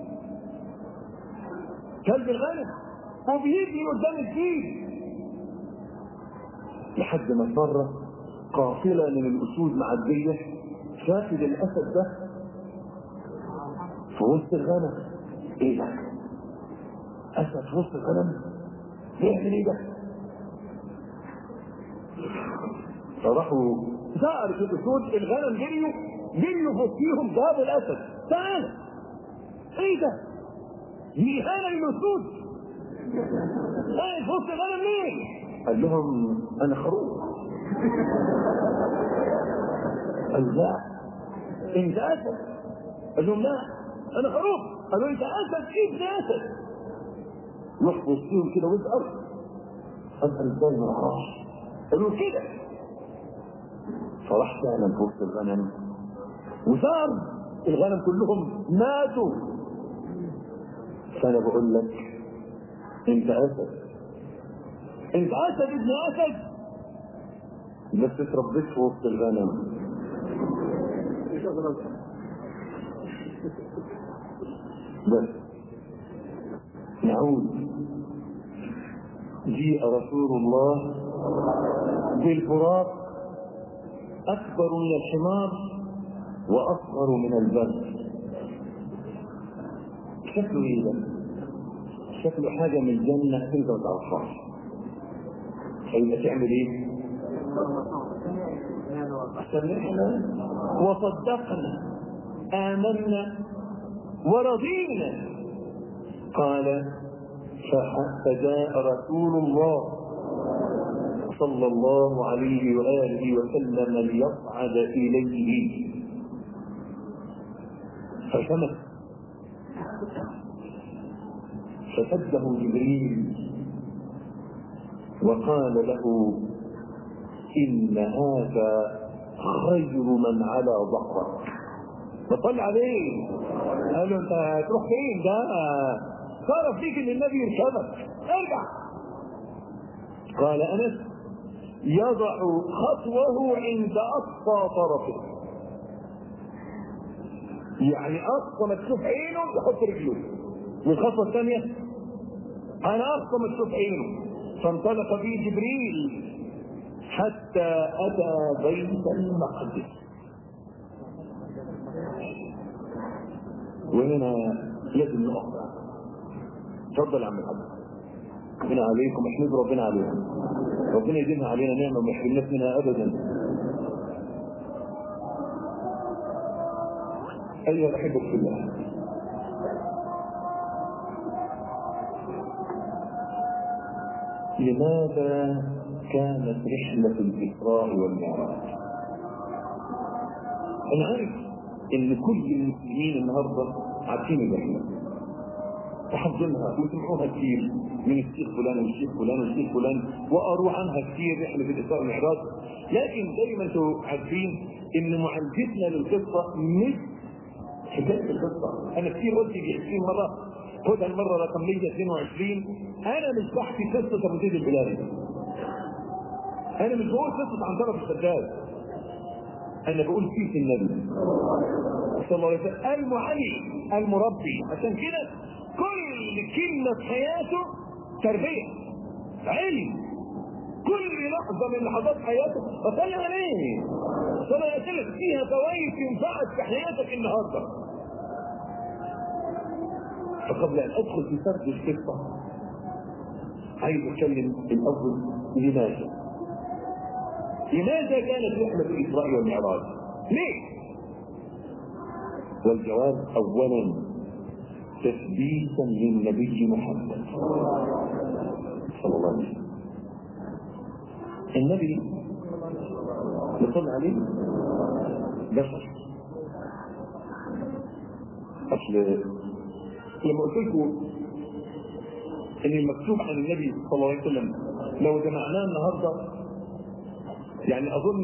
كلب الغنم، وبيجي قدام الجيل لحد ما مره قافله من الاسود معديه شافت الاسد ده في وسط الغنم. ايه ده؟ اسد في وسط الغنم يعمل ايه ده؟ فراحوا سألوا الاسود، الغنم جريوا جريوا فوقيهم جابوا الاسد. تعال ايه ده؟ دي اهانه للاسود. ايه فوق الغنم مين؟ قال لهم انا خروف. قال لا انت اسد. قال لهم لا انا خروف. قالوا انت اسد ابن اسد. يحفظ فيهم كده ويسأل اسال ازاي ما اعرفش. قالوا كده. فراح فعلا في وسط الغنم وصار الغنم كلهم ماتوا. فانا بقول لك انت اسد، انت اسد ابن اسد، بس اتربيت في وسط الغنم. بس نعود. جيء رسول الله بالبراق اكبر من الحمار واصغر من البر. شكله ايه ده؟ شكله حاجه من الجنه انت ما تعرفهاش. هيبقى تعمل ايه؟ سمعنا وصدقنا آمنا ورضينا. قال فجاء رسول الله صلى الله عليه وآله وسلم ليصعد إليه فشمس فشده جبريل وقال له إن هذا خير من على ظهرك. فطلع عليه قال له انت هتروح فين؟ ده صار فيك ان النبي يركبك، ارجع. قال انس يضع خطوه عند اقصى طرفه، يعني اقصى ما تشوف عينه يحط رجله، والخطوه الثانيه انا اقصى ما تشوف عينه. فانطلق به جبريل حتى اتى بيت المقدس. وهنا لازم نقف. اتفضل يا عم الحاج. ربنا عليكم، احمدوا ربنا عليكم، ربنا يديمها علينا نعمه وما يحرمناش منها ابدا. ايها الاحبه في الله، لماذا كانت رحله الاسراء والمعراج؟ انا عارف ان كل المسلمين النهارده عارفين الرحله وحافظينها وسمعوها كثير من الشيخ فلان والشيخ فلان والشيخ فلان وقروا عنها كثير رحله الاسراء والمعراج. لكن دايما انتم عارفين ان معالجتنا للقصه مش حكايه القصه. انا كثير قلت دي عشرين مره، خدها المره رقم مية واثنين وعشرين. انا مش بحكي قصه ابو زيد البلالي، انا مش بقول قصه عنترة الشداد، انا بقول سيره النبي صلى الله عليه وسلم المعلم المربي. عشان كده كل كلمه في حياته تربيه علم، كل لحظه من لحظات حياته فصلي عليه صلى الله عليه وسلم فيها فوائد تنفعك في حياتك النهارده. فقبل ان ادخل في سرد القصه عايز اتكلم الاول لماذا لماذا كانت رحله الاسراء والمعراج؟ ليه؟ والجواب اولا تثبيتا للنبي محمد صلى الله عليه وسلم. النبي نصلي عليه بشر. اصل لما قلت لكم ان المكتوب عن النبي صلى الله عليه وسلم لو جمعناه النهارده يعني اظن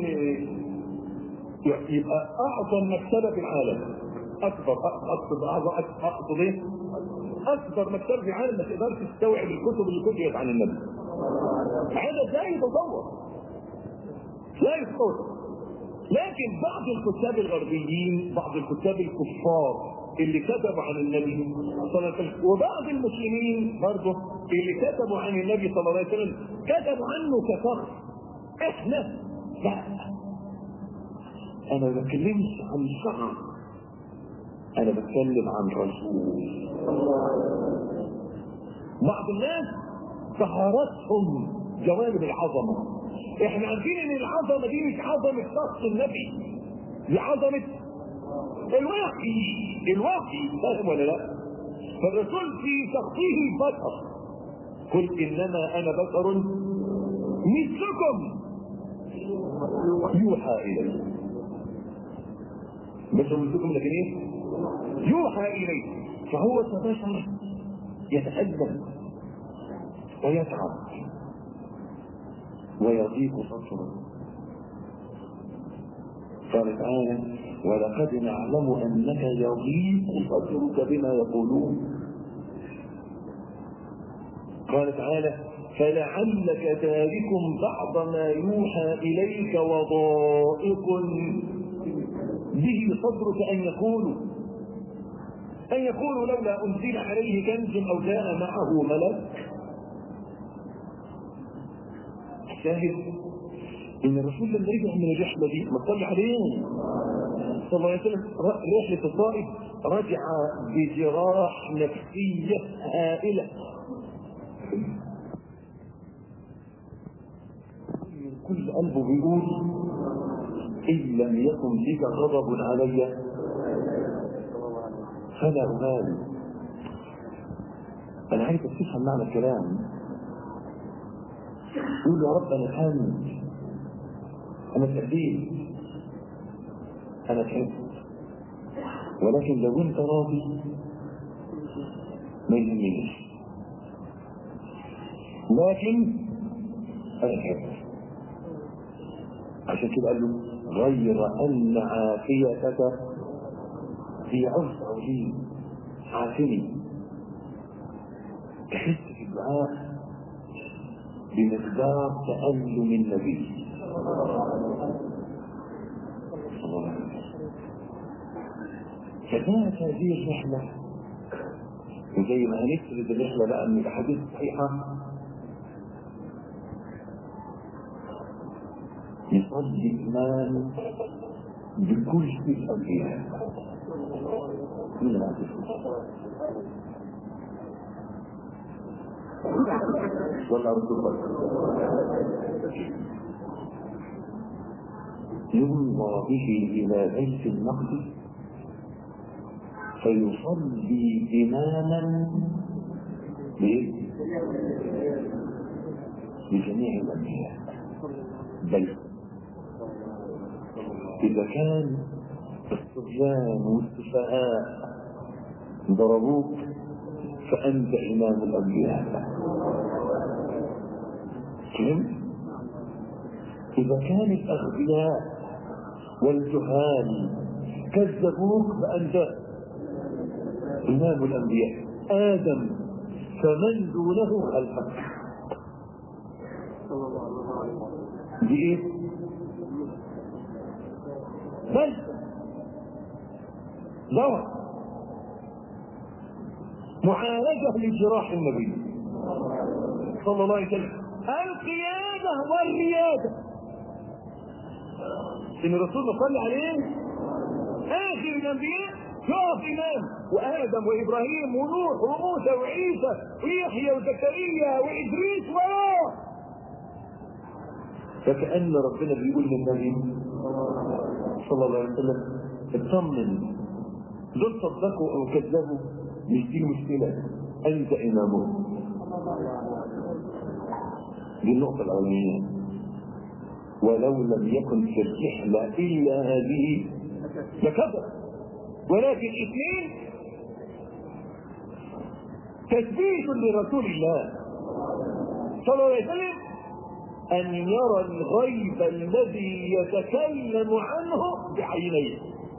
يبقى اعظم مكتبه في العالم، اكبر اقصد اعظم اقصد ايه؟ اكبر مكتبه في العالم ما تقدرش تستوعب الكتب اللي كتبت عن النبي. هذا لا يتصور لا يتصور. لكن بعض الكتاب الغربيين، بعض الكتاب الكفار اللي كتبوا عن النبي صلى الله عليه وسلم، وبعض المسلمين برضه اللي كتبوا عن النبي صلى الله عليه وسلم كتبوا عنه كفخر. احنا لا، انا ما بتكلمش عن شخص، انا بتكلم عن رسول. بعض الناس ظهرتهم جوانب العظمه. احنا عارفين ان العظمه دي مش عظمه شخص النبي، دي عظمه الوحي الوحي فاهم ولا لا؟ فالرسول في شخصه بشر، قل انما انا بشر مثلكم يوحى الي. بشر مثلكم لكن ايه؟ يوحى الي. فهو كبشر يتألم ويتعب ويضيق صدره. قال تعالى ولقد نعلم انك يضيق صدرك بما يقولون. قال تعالى فلعلك تارك بعض ما يوحى اليك وضائق به صدرك ان يقولوا ان يقولوا لولا انزل عليه كنز او جاء معه ملك. شاهد ان الرسول لما رجع من الرحله دي ما صلى عليه صلى الله عليه وسلم رحله الطائف رجع بجراح نفسيه هائله من كل قلبه بيقول ان لم يكن فيك غضب علي فلا أبالي. انا عايز تفهم معنى الكلام. يقول يا رب انا حامد، انا تأديت، انا تعبت، ولكن لو انت راضي ما يهمنيش، لكن انا تعبت. عشان كده قال له غير ان عافيتك في اوسع لي، عافني. تحس في الدعاء بمقدار تألم النبي صلى الله عليه وسلم. فكانت هذه الرحلة وزي ما هنسرد الرحلة بقى من الأحاديث الصحيحة يصلي الإمام بكل الأنبياء من الأنبياء صلى رسول الله يمضى به إلى بيت المقدس فيصلي إماما لجميع الأنبياء. بل إذا كان الصبيان والسفهاء ضربوك فأنت إمام الأنبياء. فهمت؟ إذا كان الأغبياء والجهال كذبوك فأنت إمام الأنبياء. آدم فمن دونه خلفك. بإيه؟ بل دواء معالجة لجراح النبي صلى الله عليه وسلم. القيادة والريادة إن الرسول صلى عليه آخر الأنبياء يقف إمام، وآدم وإبراهيم ونوح وموسى وعيسى ويحيى وزكريا وإدريس وراه. فكأن ربنا بيقول للنبي صلى الله عليه وسلم اطمن، دول صدقوا أو كذبوا مش دي المشكلة، أنت إمامهم. دي النقطة الأولانية. ولو لم يكن في الرحلة إلا هذه لكبر. ولكن اثنين تثبيت لرسول الله صلى الله عليه وسلم أن يرى الغيب الذي يتكلم عنه بعينيه.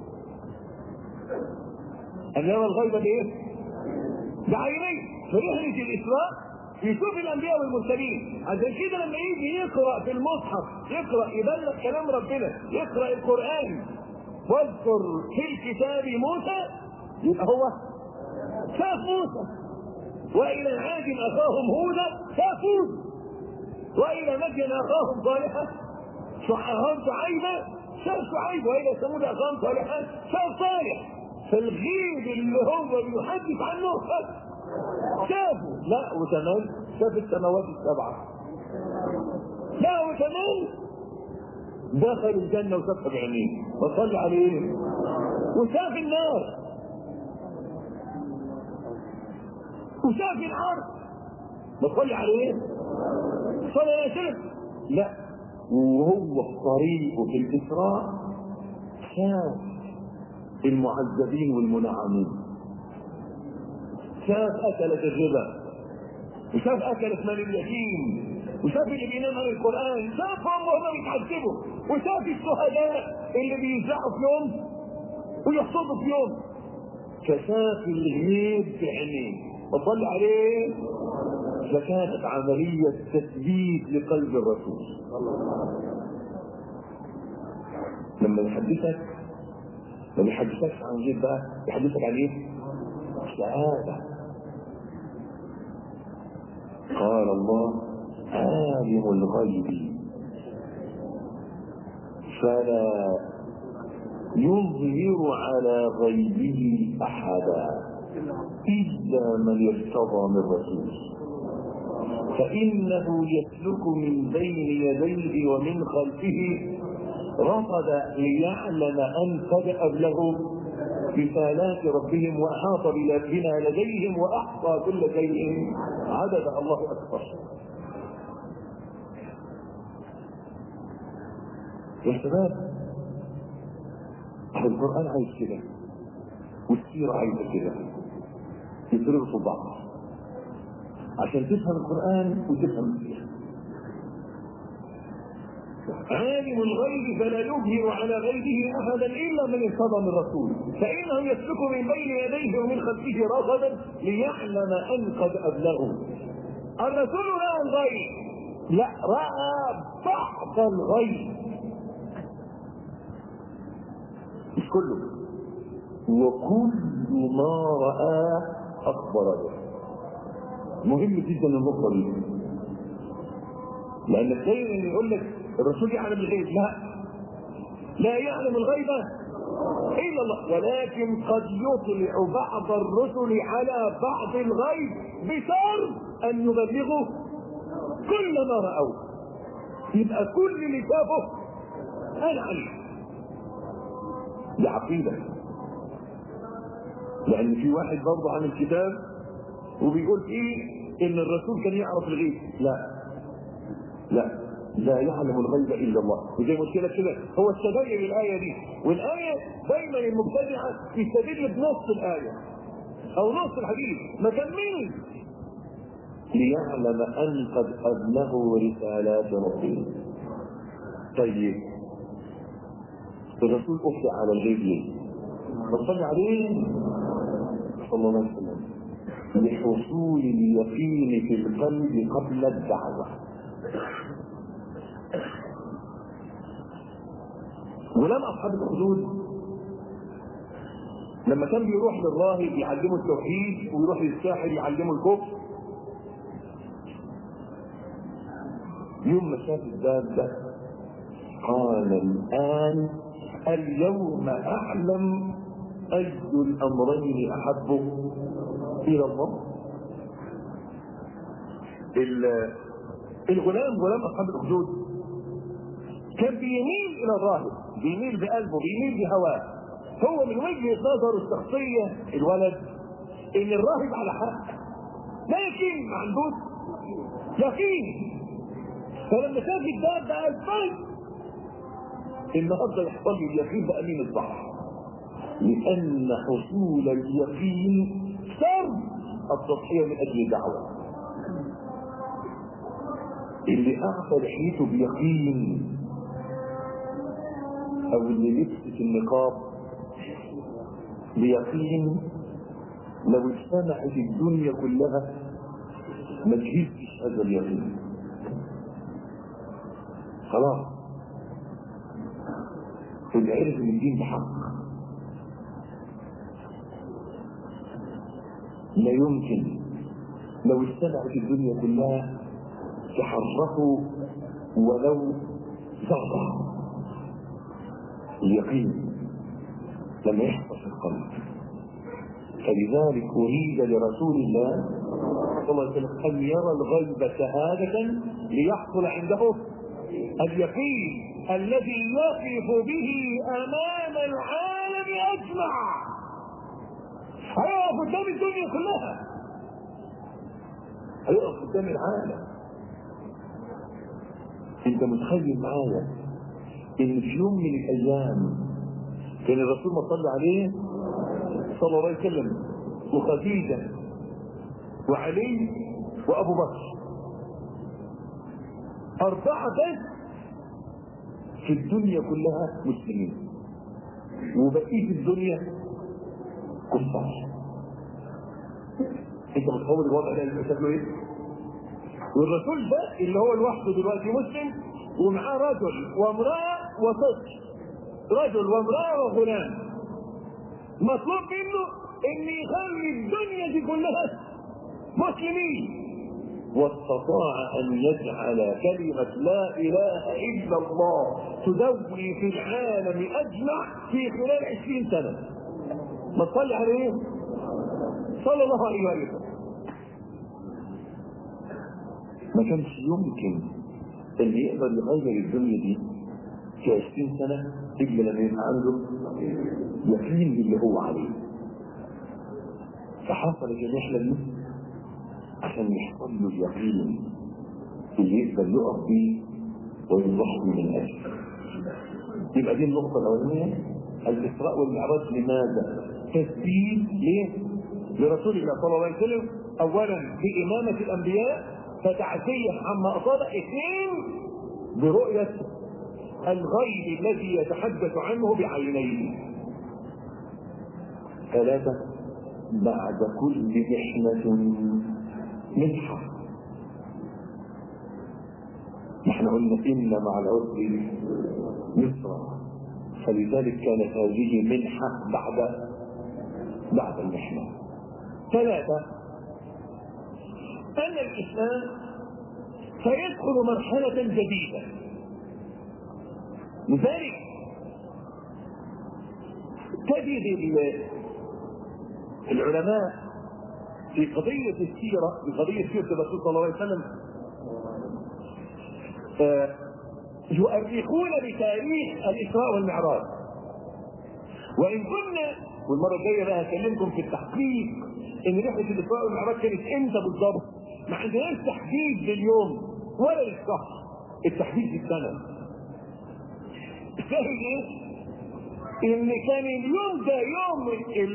أن يرى الغيب بإيه؟ بعينيه. في رحلة الإسراء يشوف الأنبياء والمرسلين. عشان كده لما يجي يقرأ في المصحف يقرأ يبلغ كلام ربنا، يقرأ القرآن واذكر في الكتاب موسى، يبقى هو شاف موسى. وإلى عاد أخاهم هودا شاف هود، وإلى مدين أخاهم صالحا أخاهم شعيبا شاف شعيب، وإلى ثمود أخاهم صالحا شاف صالح. فالغيب اللي هو بيحدث عنه شافه. لا وكمان شاف السماوات السبعة. لا وكمان دخل الجنة وشافها بعينيه وصلى عليه وشاف النار وشاف العرض، بصلي عليه صلى شرك. لا، وهو في طريقه في الإسراء شاف المعذبين والمنعمين، شاف أكلة الربا، وشاف أكلة مال اليتيم، وشاف اللي بينام عن القرآن، شافهم وهم بيتعذبوا، وشاف الشهداء اللي بيزعوا في يوم ويحصدوا في يوم، فشاف الغيب بعينيه وصلي عليه. فكانت عملية تثبيت لقلب الرسول. لما يحدثك ما بيحدثكش عن غيب بقى، يحدثك عن ايه؟ شهادة. قال الله عالم الغيب فلا يظهر على غيبه احدا الا من ارتضى من رسول، فانه يسلك من بين يديه ومن خلفه رصدا ليعلم ان قد ابلغوا رسالات ربهم واحاط بما لديهم واحصى كل شيء عدد. الله اكبر. يا شباب، القرآن عايز كده والسيرة عايزة كده، يتربطوا بعض عشان تفهم القرآن وتفهم السيرة. عالم الغيب فلا يظهر على غيبه أحدا إلا من ارتضى من رسول، فإنه يسلك من بين يديه ومن خلفه رصدا ليعلم أن قد أبلغوا. الرسول رأى الغيب؟ لا، رأى بعض الغيب مش كله، وكل ما رآه أخبر به. مهم جدا النقطة دي، لأن دايما يقول لك الرسول يعلم الغيب. لا، لا يعلم الغيب إلا الله، ولكن قد يطلع بعض الرسل على بعض الغيب بشرط أن يبلغوا كل ما رأوه. يبقى كل اللي شافه قال عليه. دي عقيدة. لأن في واحد برضه عامل كتاب وبيقول فيه إن الرسول كان يعرف الغيب. لا لا لا يعلم الغيب إلا الله. وزي مشكلة كده هو استدل بالآية دي، والآية دايما المبتدعة يستدل بنص الآية أو نص الحديث ما كملش. ليعلم أن قد أبلغوا رسالات ربهم. طيب الرسول أخذ على الغيب ليه؟ وصلي عليه صلى الله عليه وسلم لحصول اليقين في القلب قبل الدعوة. ولم أصحاب الحدود لما كان بيروح للراهب يعلمه التوحيد ويروح للساحر يعلمه الكفر، يوم ما شاف الباب ده قال الآن اليوم أعلم أي الأمرين أحب إلى الله. الغلام غلام أصحاب الأخدود كان بيميل إلى الراهب، بيميل بقلبه، بيميل بهواه. هو من وجهة نظره الشخصية الولد إن الراهب على حق، لا يقين ما عندوش يقين. فلما شاف الباب ده قال طيب النهارده يحصل لي اليقين بأمين البحر، لأن حصول اليقين شرط التضحية من أجل الدعوة. اللي أعطى لحيته بيقين أو اللي لبست النقاب بيقين لو اجتمعت الدنيا كلها ما تجيبش هذا اليقين. خلاص اللي عرف ان الدين بحق لا يمكن لو اجتمعت الدنيا كلها تحركوا ولو ذرة. اليقين لما يحصل في القلب. فلذلك أريد لرسول الله صلى الله عليه وسلم أن يرى الغيب شهادة ليحصل عنده اليقين الذي يقف به أمام العالم اجمع، هيقف قدام الدنيا كلها، هيقف قدام العالم. انت متخيل معايا ان في يوم من الايام كان الرسول ما صلى عليه صلى الله عليه وسلم وخديجه وعلي وابو بكر، اربعه بس في الدنيا كلها مسلمين وبقيه الدنيا كفار. انت متصور الوضع ده اللي شكله ايه؟ والرسول ده اللي هو لوحده دلوقتي مسلم ومعاه رجل وامراه وطفل، رجل وامراه وغلام، مطلوب منه ان يخلي الدنيا دي كلها مسلمين، واستطاع ان يجعل كلمه لا اله الا الله تدوي في العالم اجمع في خلال عشرين سنه. ما تصلي عليه صلى الله عليه وسلم. ما كانش يمكن اللي يقدر يغير الدنيا دي في عشرين سنه الا لما يبقى عنده يقين باللي هو عليه. فحصل جميع لنا عشان يحصل له اليقين اللي يقدر يقف بيه ويضحي من اجله. يبقى دي النقطه الاولانيه، الاسراء والمعراج. لماذا؟ تثبيت ليه؟ لرسول الله صلى الله عليه وسلم، اولا بامامه الانبياء فتعزيه عما اصاب، اثنين برؤيه الغيب الذي يتحدث عنه بعينيه، ثلاثه بعد كل محنه منحه. نحن قلنا ان مع العسر يسرا، فلذلك كانت هذه منحه بعد بعد المحنه. ثلاثه ان الاسلام سيدخل مرحله جديده. لذلك تجد العلماء في قضيه السيره، في قضيه سيره الرسول صلى الله عليه وسلم، يؤرخون بتاريخ الاسراء والمعراج. وان كنا والمره الجايه بقى هكلمكم في التحقيق ان رحله الاسراء والمعراج كانت امتى بالضبط، ما عندناش تحديد لليوم ولا للشهر، التحديد بالسنه. الشاهد ايه؟ ان كان اليوم ده يوم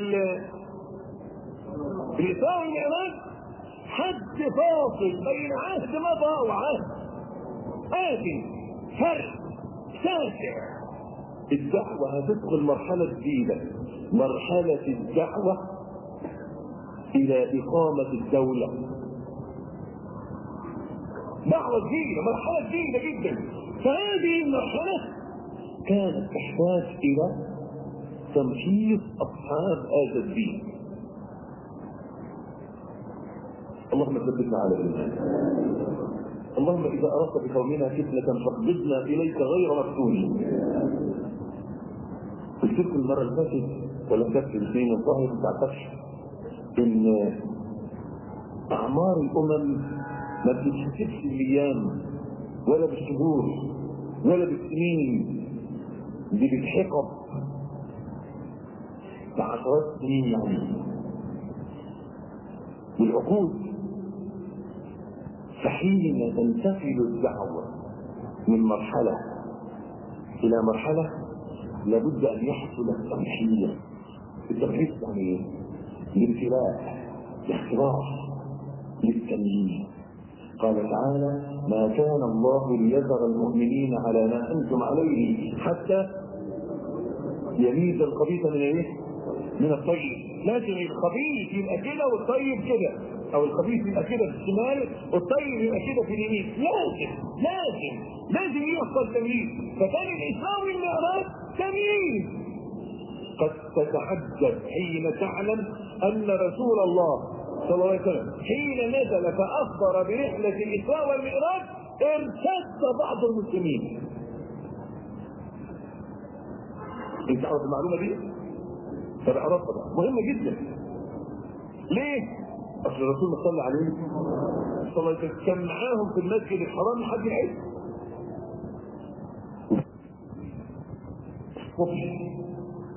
الاسراء والمعراج حد فاصل بين عهد مضى وعهد آتي، فرق شاسع. الدعوة هتدخل مرحلة جديدة، مرحلة الدعوة إلى إقامة الدولة. دعوة جديدة، مرحلة جديدة جدا. فهذه المرحلة كانت تحتاج إلى تمحيص أصحاب هذا الدين. اللهم ثبتنا على الإيمان. اللهم إذا أردت بقومنا فتنة فاقبضنا إليك غير مفتونين. قلت لكم المرة اللي فاتت ولا كانت في الاثنين الظاهر ما تعرفش إن أعمار الأمم ما بتتحسبش بالأيام ولا بالشهور ولا بالسنين، دي بتحقب بعشرات سنين يعني بالعقود. فحين تنتقل الدعوة من مرحلة إلى مرحلة لابد أن يحصل التمحيص. التمحيص يعني إيه؟ الابتلاء، الاختبار، للتمييز. قال تعالى: ما كان الله ليذر المؤمنين على ما أنتم عليه حتى يميز الخبيث من إيه؟ من الطيب. لازم الخبيث يبقى كده والطيب كده، او الخبيث يبقى كده في الشمال والطيب يبقى كده في اليمين. لازم لازم لازم يحصل تمييز. فكان الاسراء والمعراج تمييز. قد تتعجب حين تعلم ان رسول الله صلى الله عليه وسلم حين نزل فاخبر برحله الاسراء والمعراج ارتد بعض المسلمين. انت عارف المعلومه دي؟ طب عرفتها مهمه جدا. ليه؟ اصل الرسول صلى الله عليه وسلم كان معاهم في المسجد الحرام لحد العيد.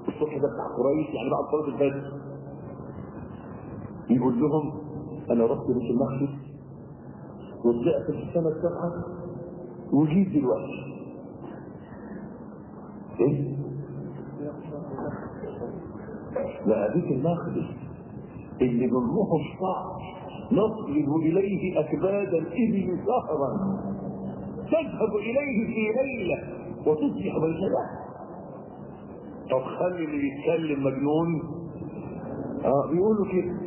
الصبح ده بتاع قريش يعني بعد صلاه الفجر، يقول لهم انا رحت بيت المقدس وطلعت في السنه السابعه وجيت دلوقتي. ايه؟ لا بيت المقدس اللي بنروح الصعب نصل اليه اكباد الابل سهرا تذهب اليه في ليله وتصبح بالجبال. طب خلي اللي بيتكلم مجنون اه بيقولوا كده،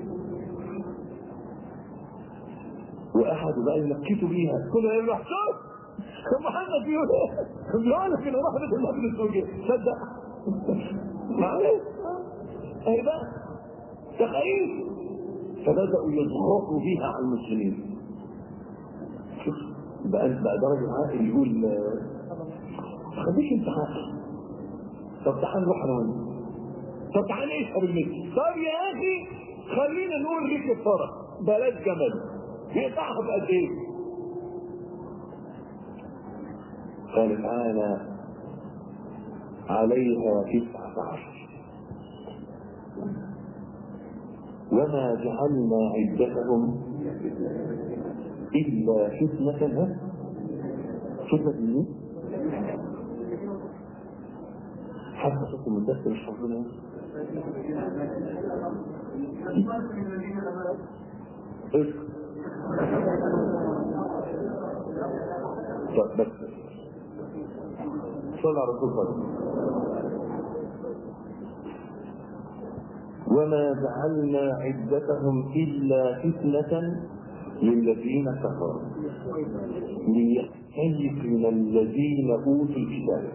وقعدوا بقى ينكتوا بيها كل يوم يروح شوف محمد بيقول ايه؟ بيقول لك انا رحت المقدس وجيت صدق معلش اهي بقى تخيل. فبداوا يضغطوا بيها على المسلمين. شوف بقى انت بقى درجه عاقل يقول خليك انت عاقل. طب تعال نروح انا وانت، طب تعال نشرب المثل، طب يا اخي خلينا نقول ركب فرس بلاش جمل يقطعها بقد ايه؟ قال تعالى عليها تسعة عشر وما جعلنا عدتهم إلا فتنة. فتنة مني حتى صوت المدثر مش حافظينها. ايه طب بس صلى على رسول الله. وما جعلنا عدتهم إلا فتنة للذين كفروا ليستيقن الذين أوتوا الكتاب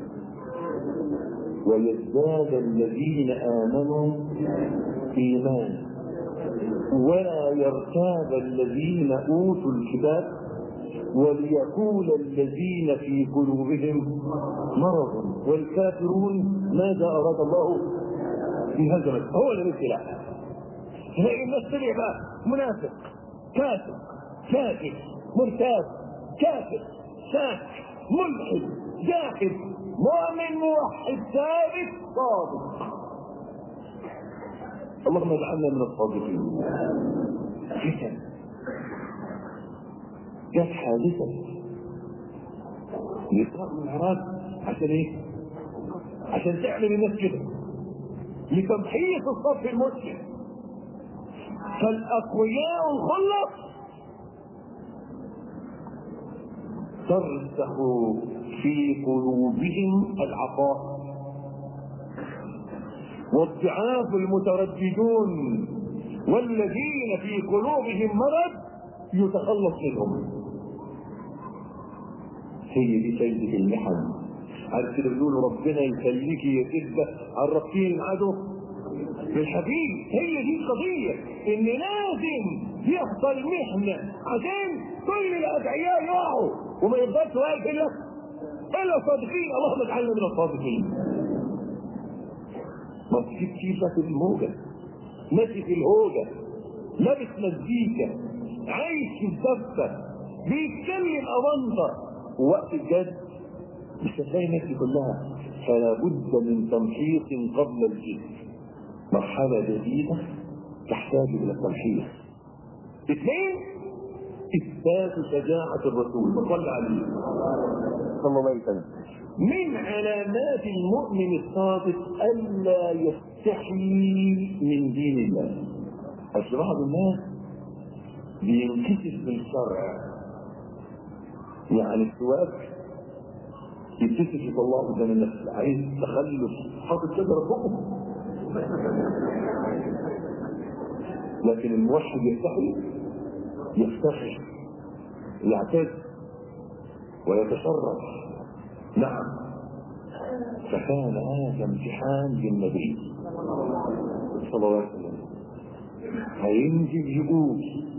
ويزداد الذين آمنوا إيمانا ولا يرتاب الذين أوتوا الكتاب وليقول الذين في قلوبهم مرض والكافرون ماذا أراد الله في هذا المثل. هو اللي مثل تلاقي الناس تبع بقى منافق كافر كافر مرتاب كافر شاك ملحد جاحد مؤمن موحد ثابت صادق. اللهم اجعلنا من الصادقين. فتن جت حادثة الإسراء والمعراج عشان ايه؟ عشان تعمل الناس كده لتمحيص الصف المسلم. فالأقوياء الخلص ترسخ في قلوبهم العطاء، والضعاف المترددون والذين في قلوبهم مرض يتخلص منهم. هي دي سيدة المحن. عارف كده بيقولوا ربنا يخليك يا كده عرفتين العدو بالحبيب. هي دي القضية ان لازم يحصل محنة عشان كل الادعياء يقعوا وما يفضلش واقف الا الا صادقين. اللهم اجعلنا من الصادقين. ما تجيب كيف في الموجة ماشي في الهوجة لابس مزيكا عايش في الزفة بيتكلم أونطة ووقت الجد مش هتلاقي الناس دي كلها. فلا بد من تمحيص قبل الجد. مرحلة جديدة تحتاج إلى التمحيص. اثنين إثبات شجاعة الرسول صلى عليه صلى الله عليه وسلم. من علامات المؤمن الصادق ألا يستحي من دين الله. أصل بعض الناس بينكسف بالشرع، يعني السواك يتكسف يطلعه قدام الناس عايز تخلف حاطط شجرة فوقه. لكن الموحد يستحي يفتخر يعتز ويتشرف. نعم. فكان هذا امتحان للنبي صلى الله عليه وسلم. هينزل يقول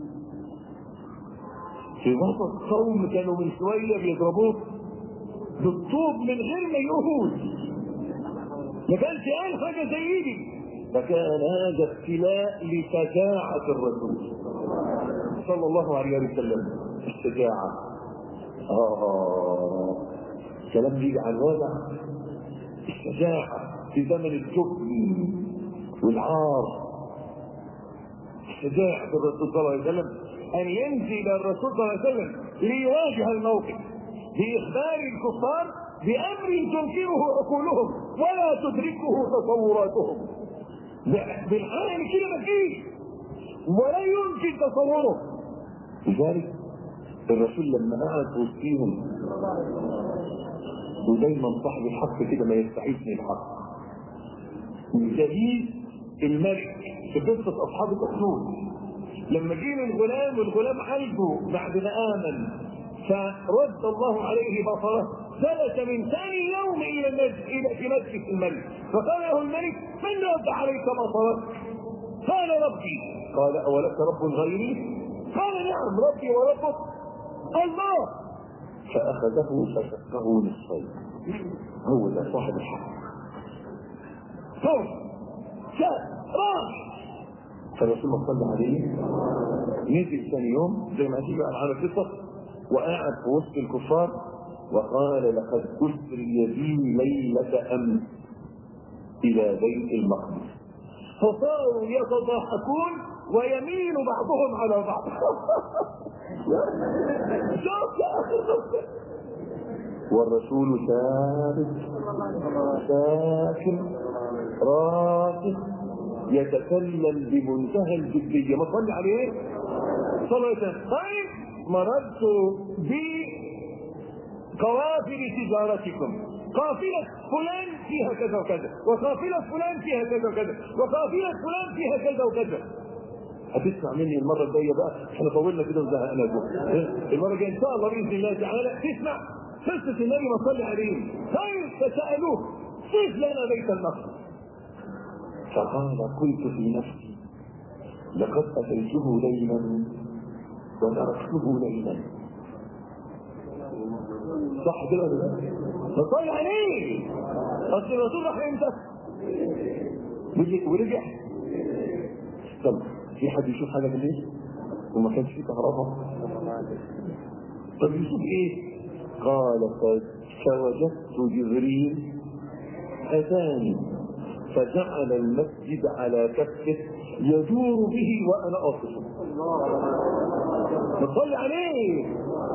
في وسط قوم كانوا من شويه بيضربوه بالطوب من غير ما يقول، ما كانش قال حاجه زي دي. فكان هذا ابتلاء لشجاعه الرسول صلى الله عليه وسلم. الشجاعه اه كلام بيجي على الوضع. الشجاعة في زمن الجبن والعار شجاعة الرسول صلى الله عليه وسلم أن ينزل الرسول صلى الله عليه وسلم ليواجه الموقف بإخبار الكفار بأمر تنكره عقولهم ولا تدركه تصوراتهم. بالحال كده ما فيش ولا يمكن تصوره. لذلك الرسول لما قعد وسطيهم ودايما صاحب الحق كده ما يستعيش من الحق. وشهيد الملك في قصة أصحاب الأخدود لما جينا الغلام والغلام عالجه بعد ما آمن فرد الله عليه بصره جلس من ثاني يوم إلى المسجد إلى في مسجد الملك فقال له الملك من رد عليك بصرك؟ قال ربي. قال أولك رب غيري؟ قال نعم ربي وربك الله. فأخذه فشقه نصفين. هو ده صاحب الحق. صوت شاء راح فالرسول صلى عليه نزل ثاني يوم زي ما تيجي على القصة وقاعد في وسط الكفار وقال لقد أسري بي ليلة أمس إلى بيت المقدس فصاروا يتضاحكون ويميل بعضهم على بعض. والرسول ثابت ساكن راسخ يتكلم بمنتهى الجدية. ما صلي عليه صلى الله عليه وسلم. طيب مررت بقوافل تجارتكم قافلة فلان فيها كذا وكذا وقافلة فلان فيها كذا وكذا وقافلة فلان فيها كذا وكذا. هتسمع مني المرة الجاية بقى احنا طولنا كده وزهقنا المرة الجاية ان شاء الله بإذن الله تعالى تسمع قصة النبي ما صلي عليه. طيب فسألوه صف لنا بيت المقدس فقال قلت في نفسي لقد أتيته ليلا وتركته ليلا. صح كده ولا لا؟ فصلي عليه. اصل الرسول راح امتى؟ ورجع. طب في حد يشوف حاجه بالليل وما كانش فيه كهرباء؟ طب يشوف ايه؟ قال فوجدت جبريل اتاني فجعل المسجد على كفه يدور به وانا اقف. فصلي عليه.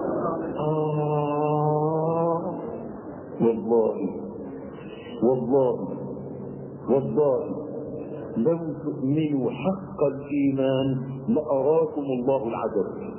آه والله والله والله لو تؤمنوا حق الإيمان لأراكم الله العجب.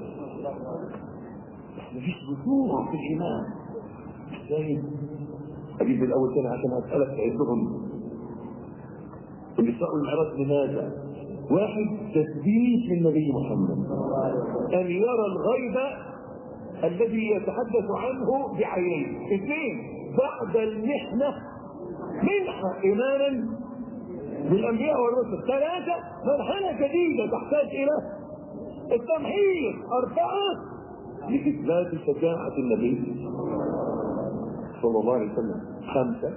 مفيش بطوع في الإيمان. ازاي؟ أجيب الأول تاني عشان أسألك تعدهم. الإسراء والمعراج لماذا؟ واحد تثبيت للنبي محمد أن يرى الغيب الذي يتحدث عنه بعينيه. اثنين بعد المحنة منحة إيمانا بالأنبياء والرسل. ثلاثة مرحلة جديدة تحتاج إلى التمحيص. أربعة لإثبات شجاعة النبي صلى الله عليه وسلم. خمسة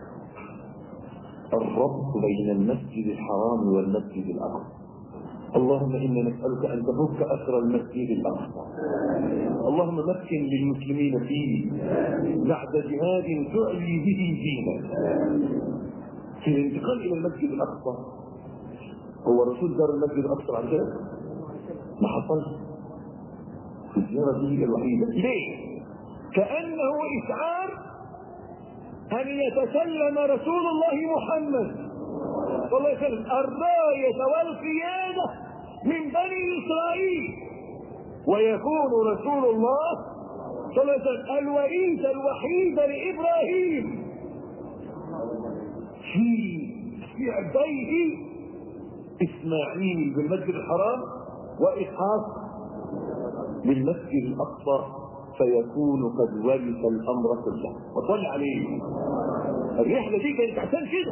الربط بين المسجد الحرام والمسجد الأقصى. اللهم إنا نسألك أن تفك أسر المسجد الأقصى. اللهم مكن للمسلمين فيه بعد جهاد تعلي به دينك. في الانتقال إلى المسجد الأقصى هو الرسول زار المسجد الأقصى عن كده؟ ما حصلش. الزيارة دي الوحيدة. ليه؟ كأنه إشعار أن يتسلم رسول الله محمد صلى الله عليه وسلم الراية والقيادة من بني إسرائيل ويكون رسول الله صلى الله عليه وسلم الوريث الوحيد لإبراهيم في في عبيه إسماعيل بالمسجد الحرام وإسحاق بالمسجد الأقصى فيكون قد ورث الأمر كله. وصل عليه. الرحلة دي كانت عشان كده.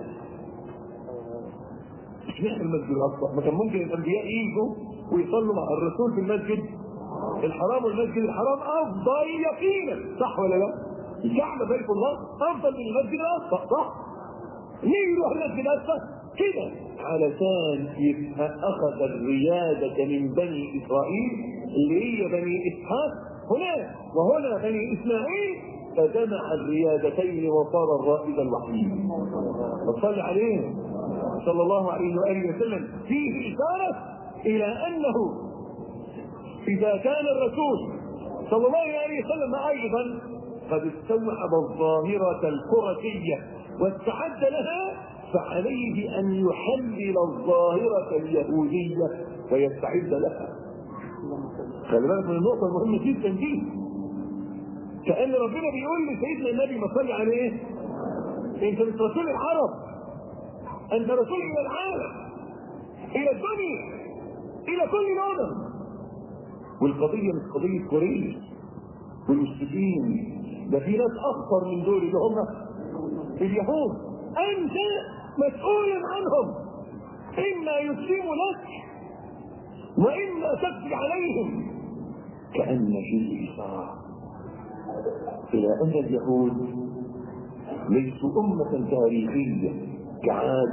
اشمعنى المسجد الأقصى؟ ما كان ممكن الأنبياء يجوا ويصلوا مع الرسول في المسجد الحرام والمسجد الحرام أفضل يقينا. صح ولا لا؟ الكعبة بيت الله أفضل من المسجد الأقصى. صح؟ ليه يروح المسجد الأقصى؟ كده علشان يبقى أخذ الريادة من بني إسرائيل اللي هي بني إسحاق هنا وهنا بني إسماعيل فجمع الريادتين وصار الرائد الوحيد. وصل عليه صلى الله عليه وآله وسلم. فيه إشارة إلى أنه إذا كان الرسول صلى الله عليه وسلم أيضا قد استوعب الظاهرة القرشية واستعد لها، فعليه أن يحلل الظاهرة اليهودية ويستعد لها. خلي بالك من النقطة المهمة جدا دي، كأن ربنا بيقول لسيدنا النبي ما صلى عليه: أنت مش رسول العرب، أنت رسول إلى العالم، إلى الدنيا، إلى كل الأمم. والقضية مش قضية قريش والمشركين، ده في ناس أخطر من دول اللي هم اليهود. أنت مسؤول عنهم، إما يسلموا لك وإما تقضي عليهم. كأن فيه إشارة إلى أن اليهود ليسوا أمة تاريخية كعاد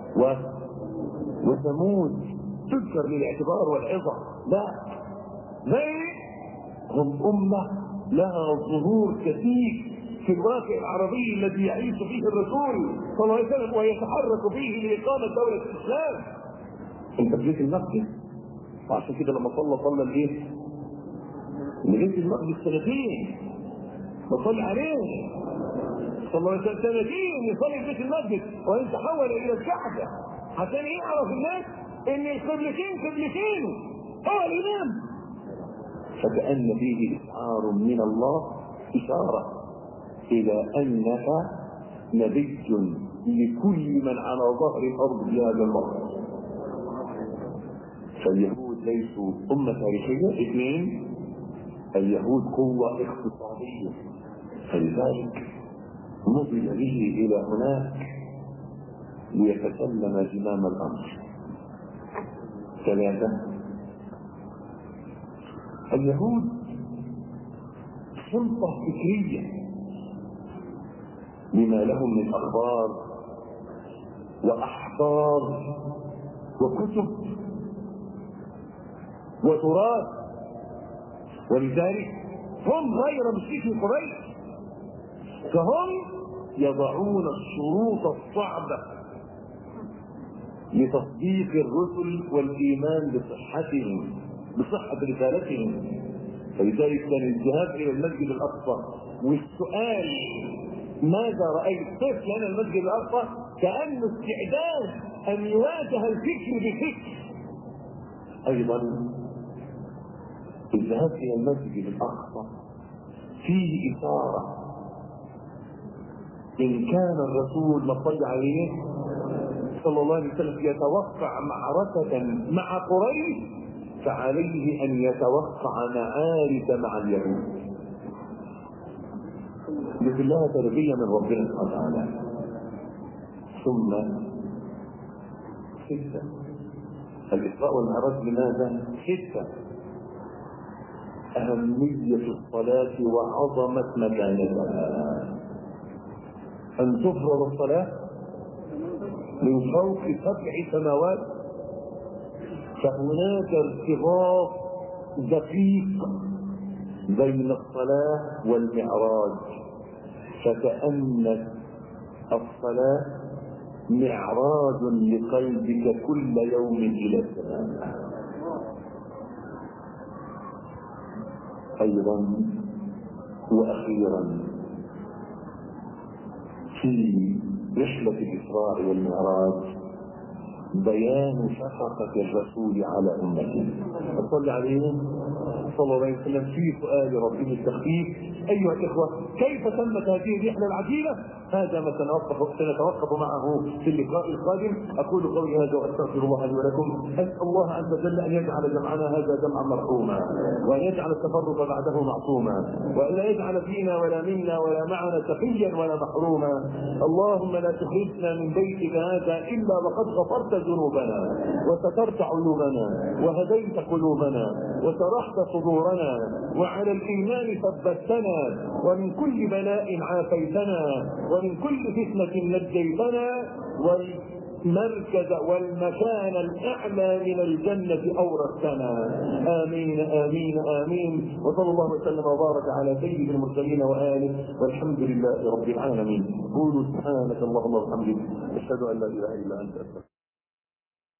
وثمود تذكر للاعتبار والعظة، لا، بل هم أمة لها ظهور كثيف في الواقع العربي الذي يعيش فيه الرسول صلى الله عليه وسلم ويتحرك فيه لإقامة دولة الإسلام. انت في بيت المقدس، وعشان كده لما صلى صلى الايه؟ لبيت المقدس سنتين وصلى عليه صلى الله عليه وسلم سنتين يصلي في بيت المقدس وان تحول الى الكعبة عشان يعرف الناس ان القبلتين قبلتين هو الامام. فكأن فيه إشعار من الله، إشارة إلى أنك نبي لكل من على ظهر الأرض في هذا الوقت. فاليهود ليسوا أمة تاريخية. اثنين، اليهود قوة اقتصادية، فلذلك نضل به إلى هناك ليتسلم زمام الأمر. ثلاثة، اليهود سلطة فكرية بما لهم من أخبار وأحبار وكتب وتراث، ولذلك هم غير مشركي قريش، فهم يضعون الشروط الصعبة لتصديق الرسل والإيمان بصحتهم بصحة رسالتهم. فلذلك كان الذهاب إلى المسجد الأقصى والسؤال ماذا رأيت كيف كان المسجد الأقصى كأنه استعداد أن يواجه الفكر بفكر. أيضا الذهاب إلى المسجد الأقصى فيه إشارة، إن كان الرسول صلى عليه صلى الله عليه وسلم يتوقع معركة مع قريش فعليه أن يتوقع معارك مع اليهود. بسم الله تربية من ربنا سبحانه وتعالى. ثم ستة، الإسراء والمعراج لماذا؟ ستة، أهمية الصلاة وعظمة مكانتها. أن تفرض الصلاة من فوق سبع سماوات، فهناك ارتباط دقيق بين الصلاة والمعراج، فكأن الصلاة معراج لقلبك كل يوم إلى السماء. أيضا وأخيرا في رحلة الإسراء والمعراج بيان شفقة الرسول على أمته صلى عليه صلى الله عليه وسلم. في سؤال ربنا التخفيف: أيها الإخوة، كيف تمت هذه الرحلة العجيبة؟ هذا ما سنتوقف سنتوقف معه في اللقاء القادم. أقول قولي هذا وأستغفر الله لي ولكم. أسأل الله عز وجل أن يجعل جمعنا هذا جمعا مرحوما، وأن يجعل التفرق بعده معصوما، وأن لا يجعل فينا ولا منا ولا معنا تقيا ولا محروما. اللهم لا تخرجنا من بيتك هذا إلا وقد غفرت ذنوبنا وسترت عيوبنا وهديت قلوبنا وشرحت صدورنا وعلى الإيمان ثبتنا، ومن كل بلاء عافيتنا، ومن كل فتنة نجيتنا، المركز والمكان الأعلى من الجنة أورثتنا. آمين آمين آمين. وصلى الله وسلم وبارك على سيد المرسلين وآله، والحمد لله رب العالمين. قولوا سبحانك اللهم وبحمدك، أشهد أن لا إله إلا أنت.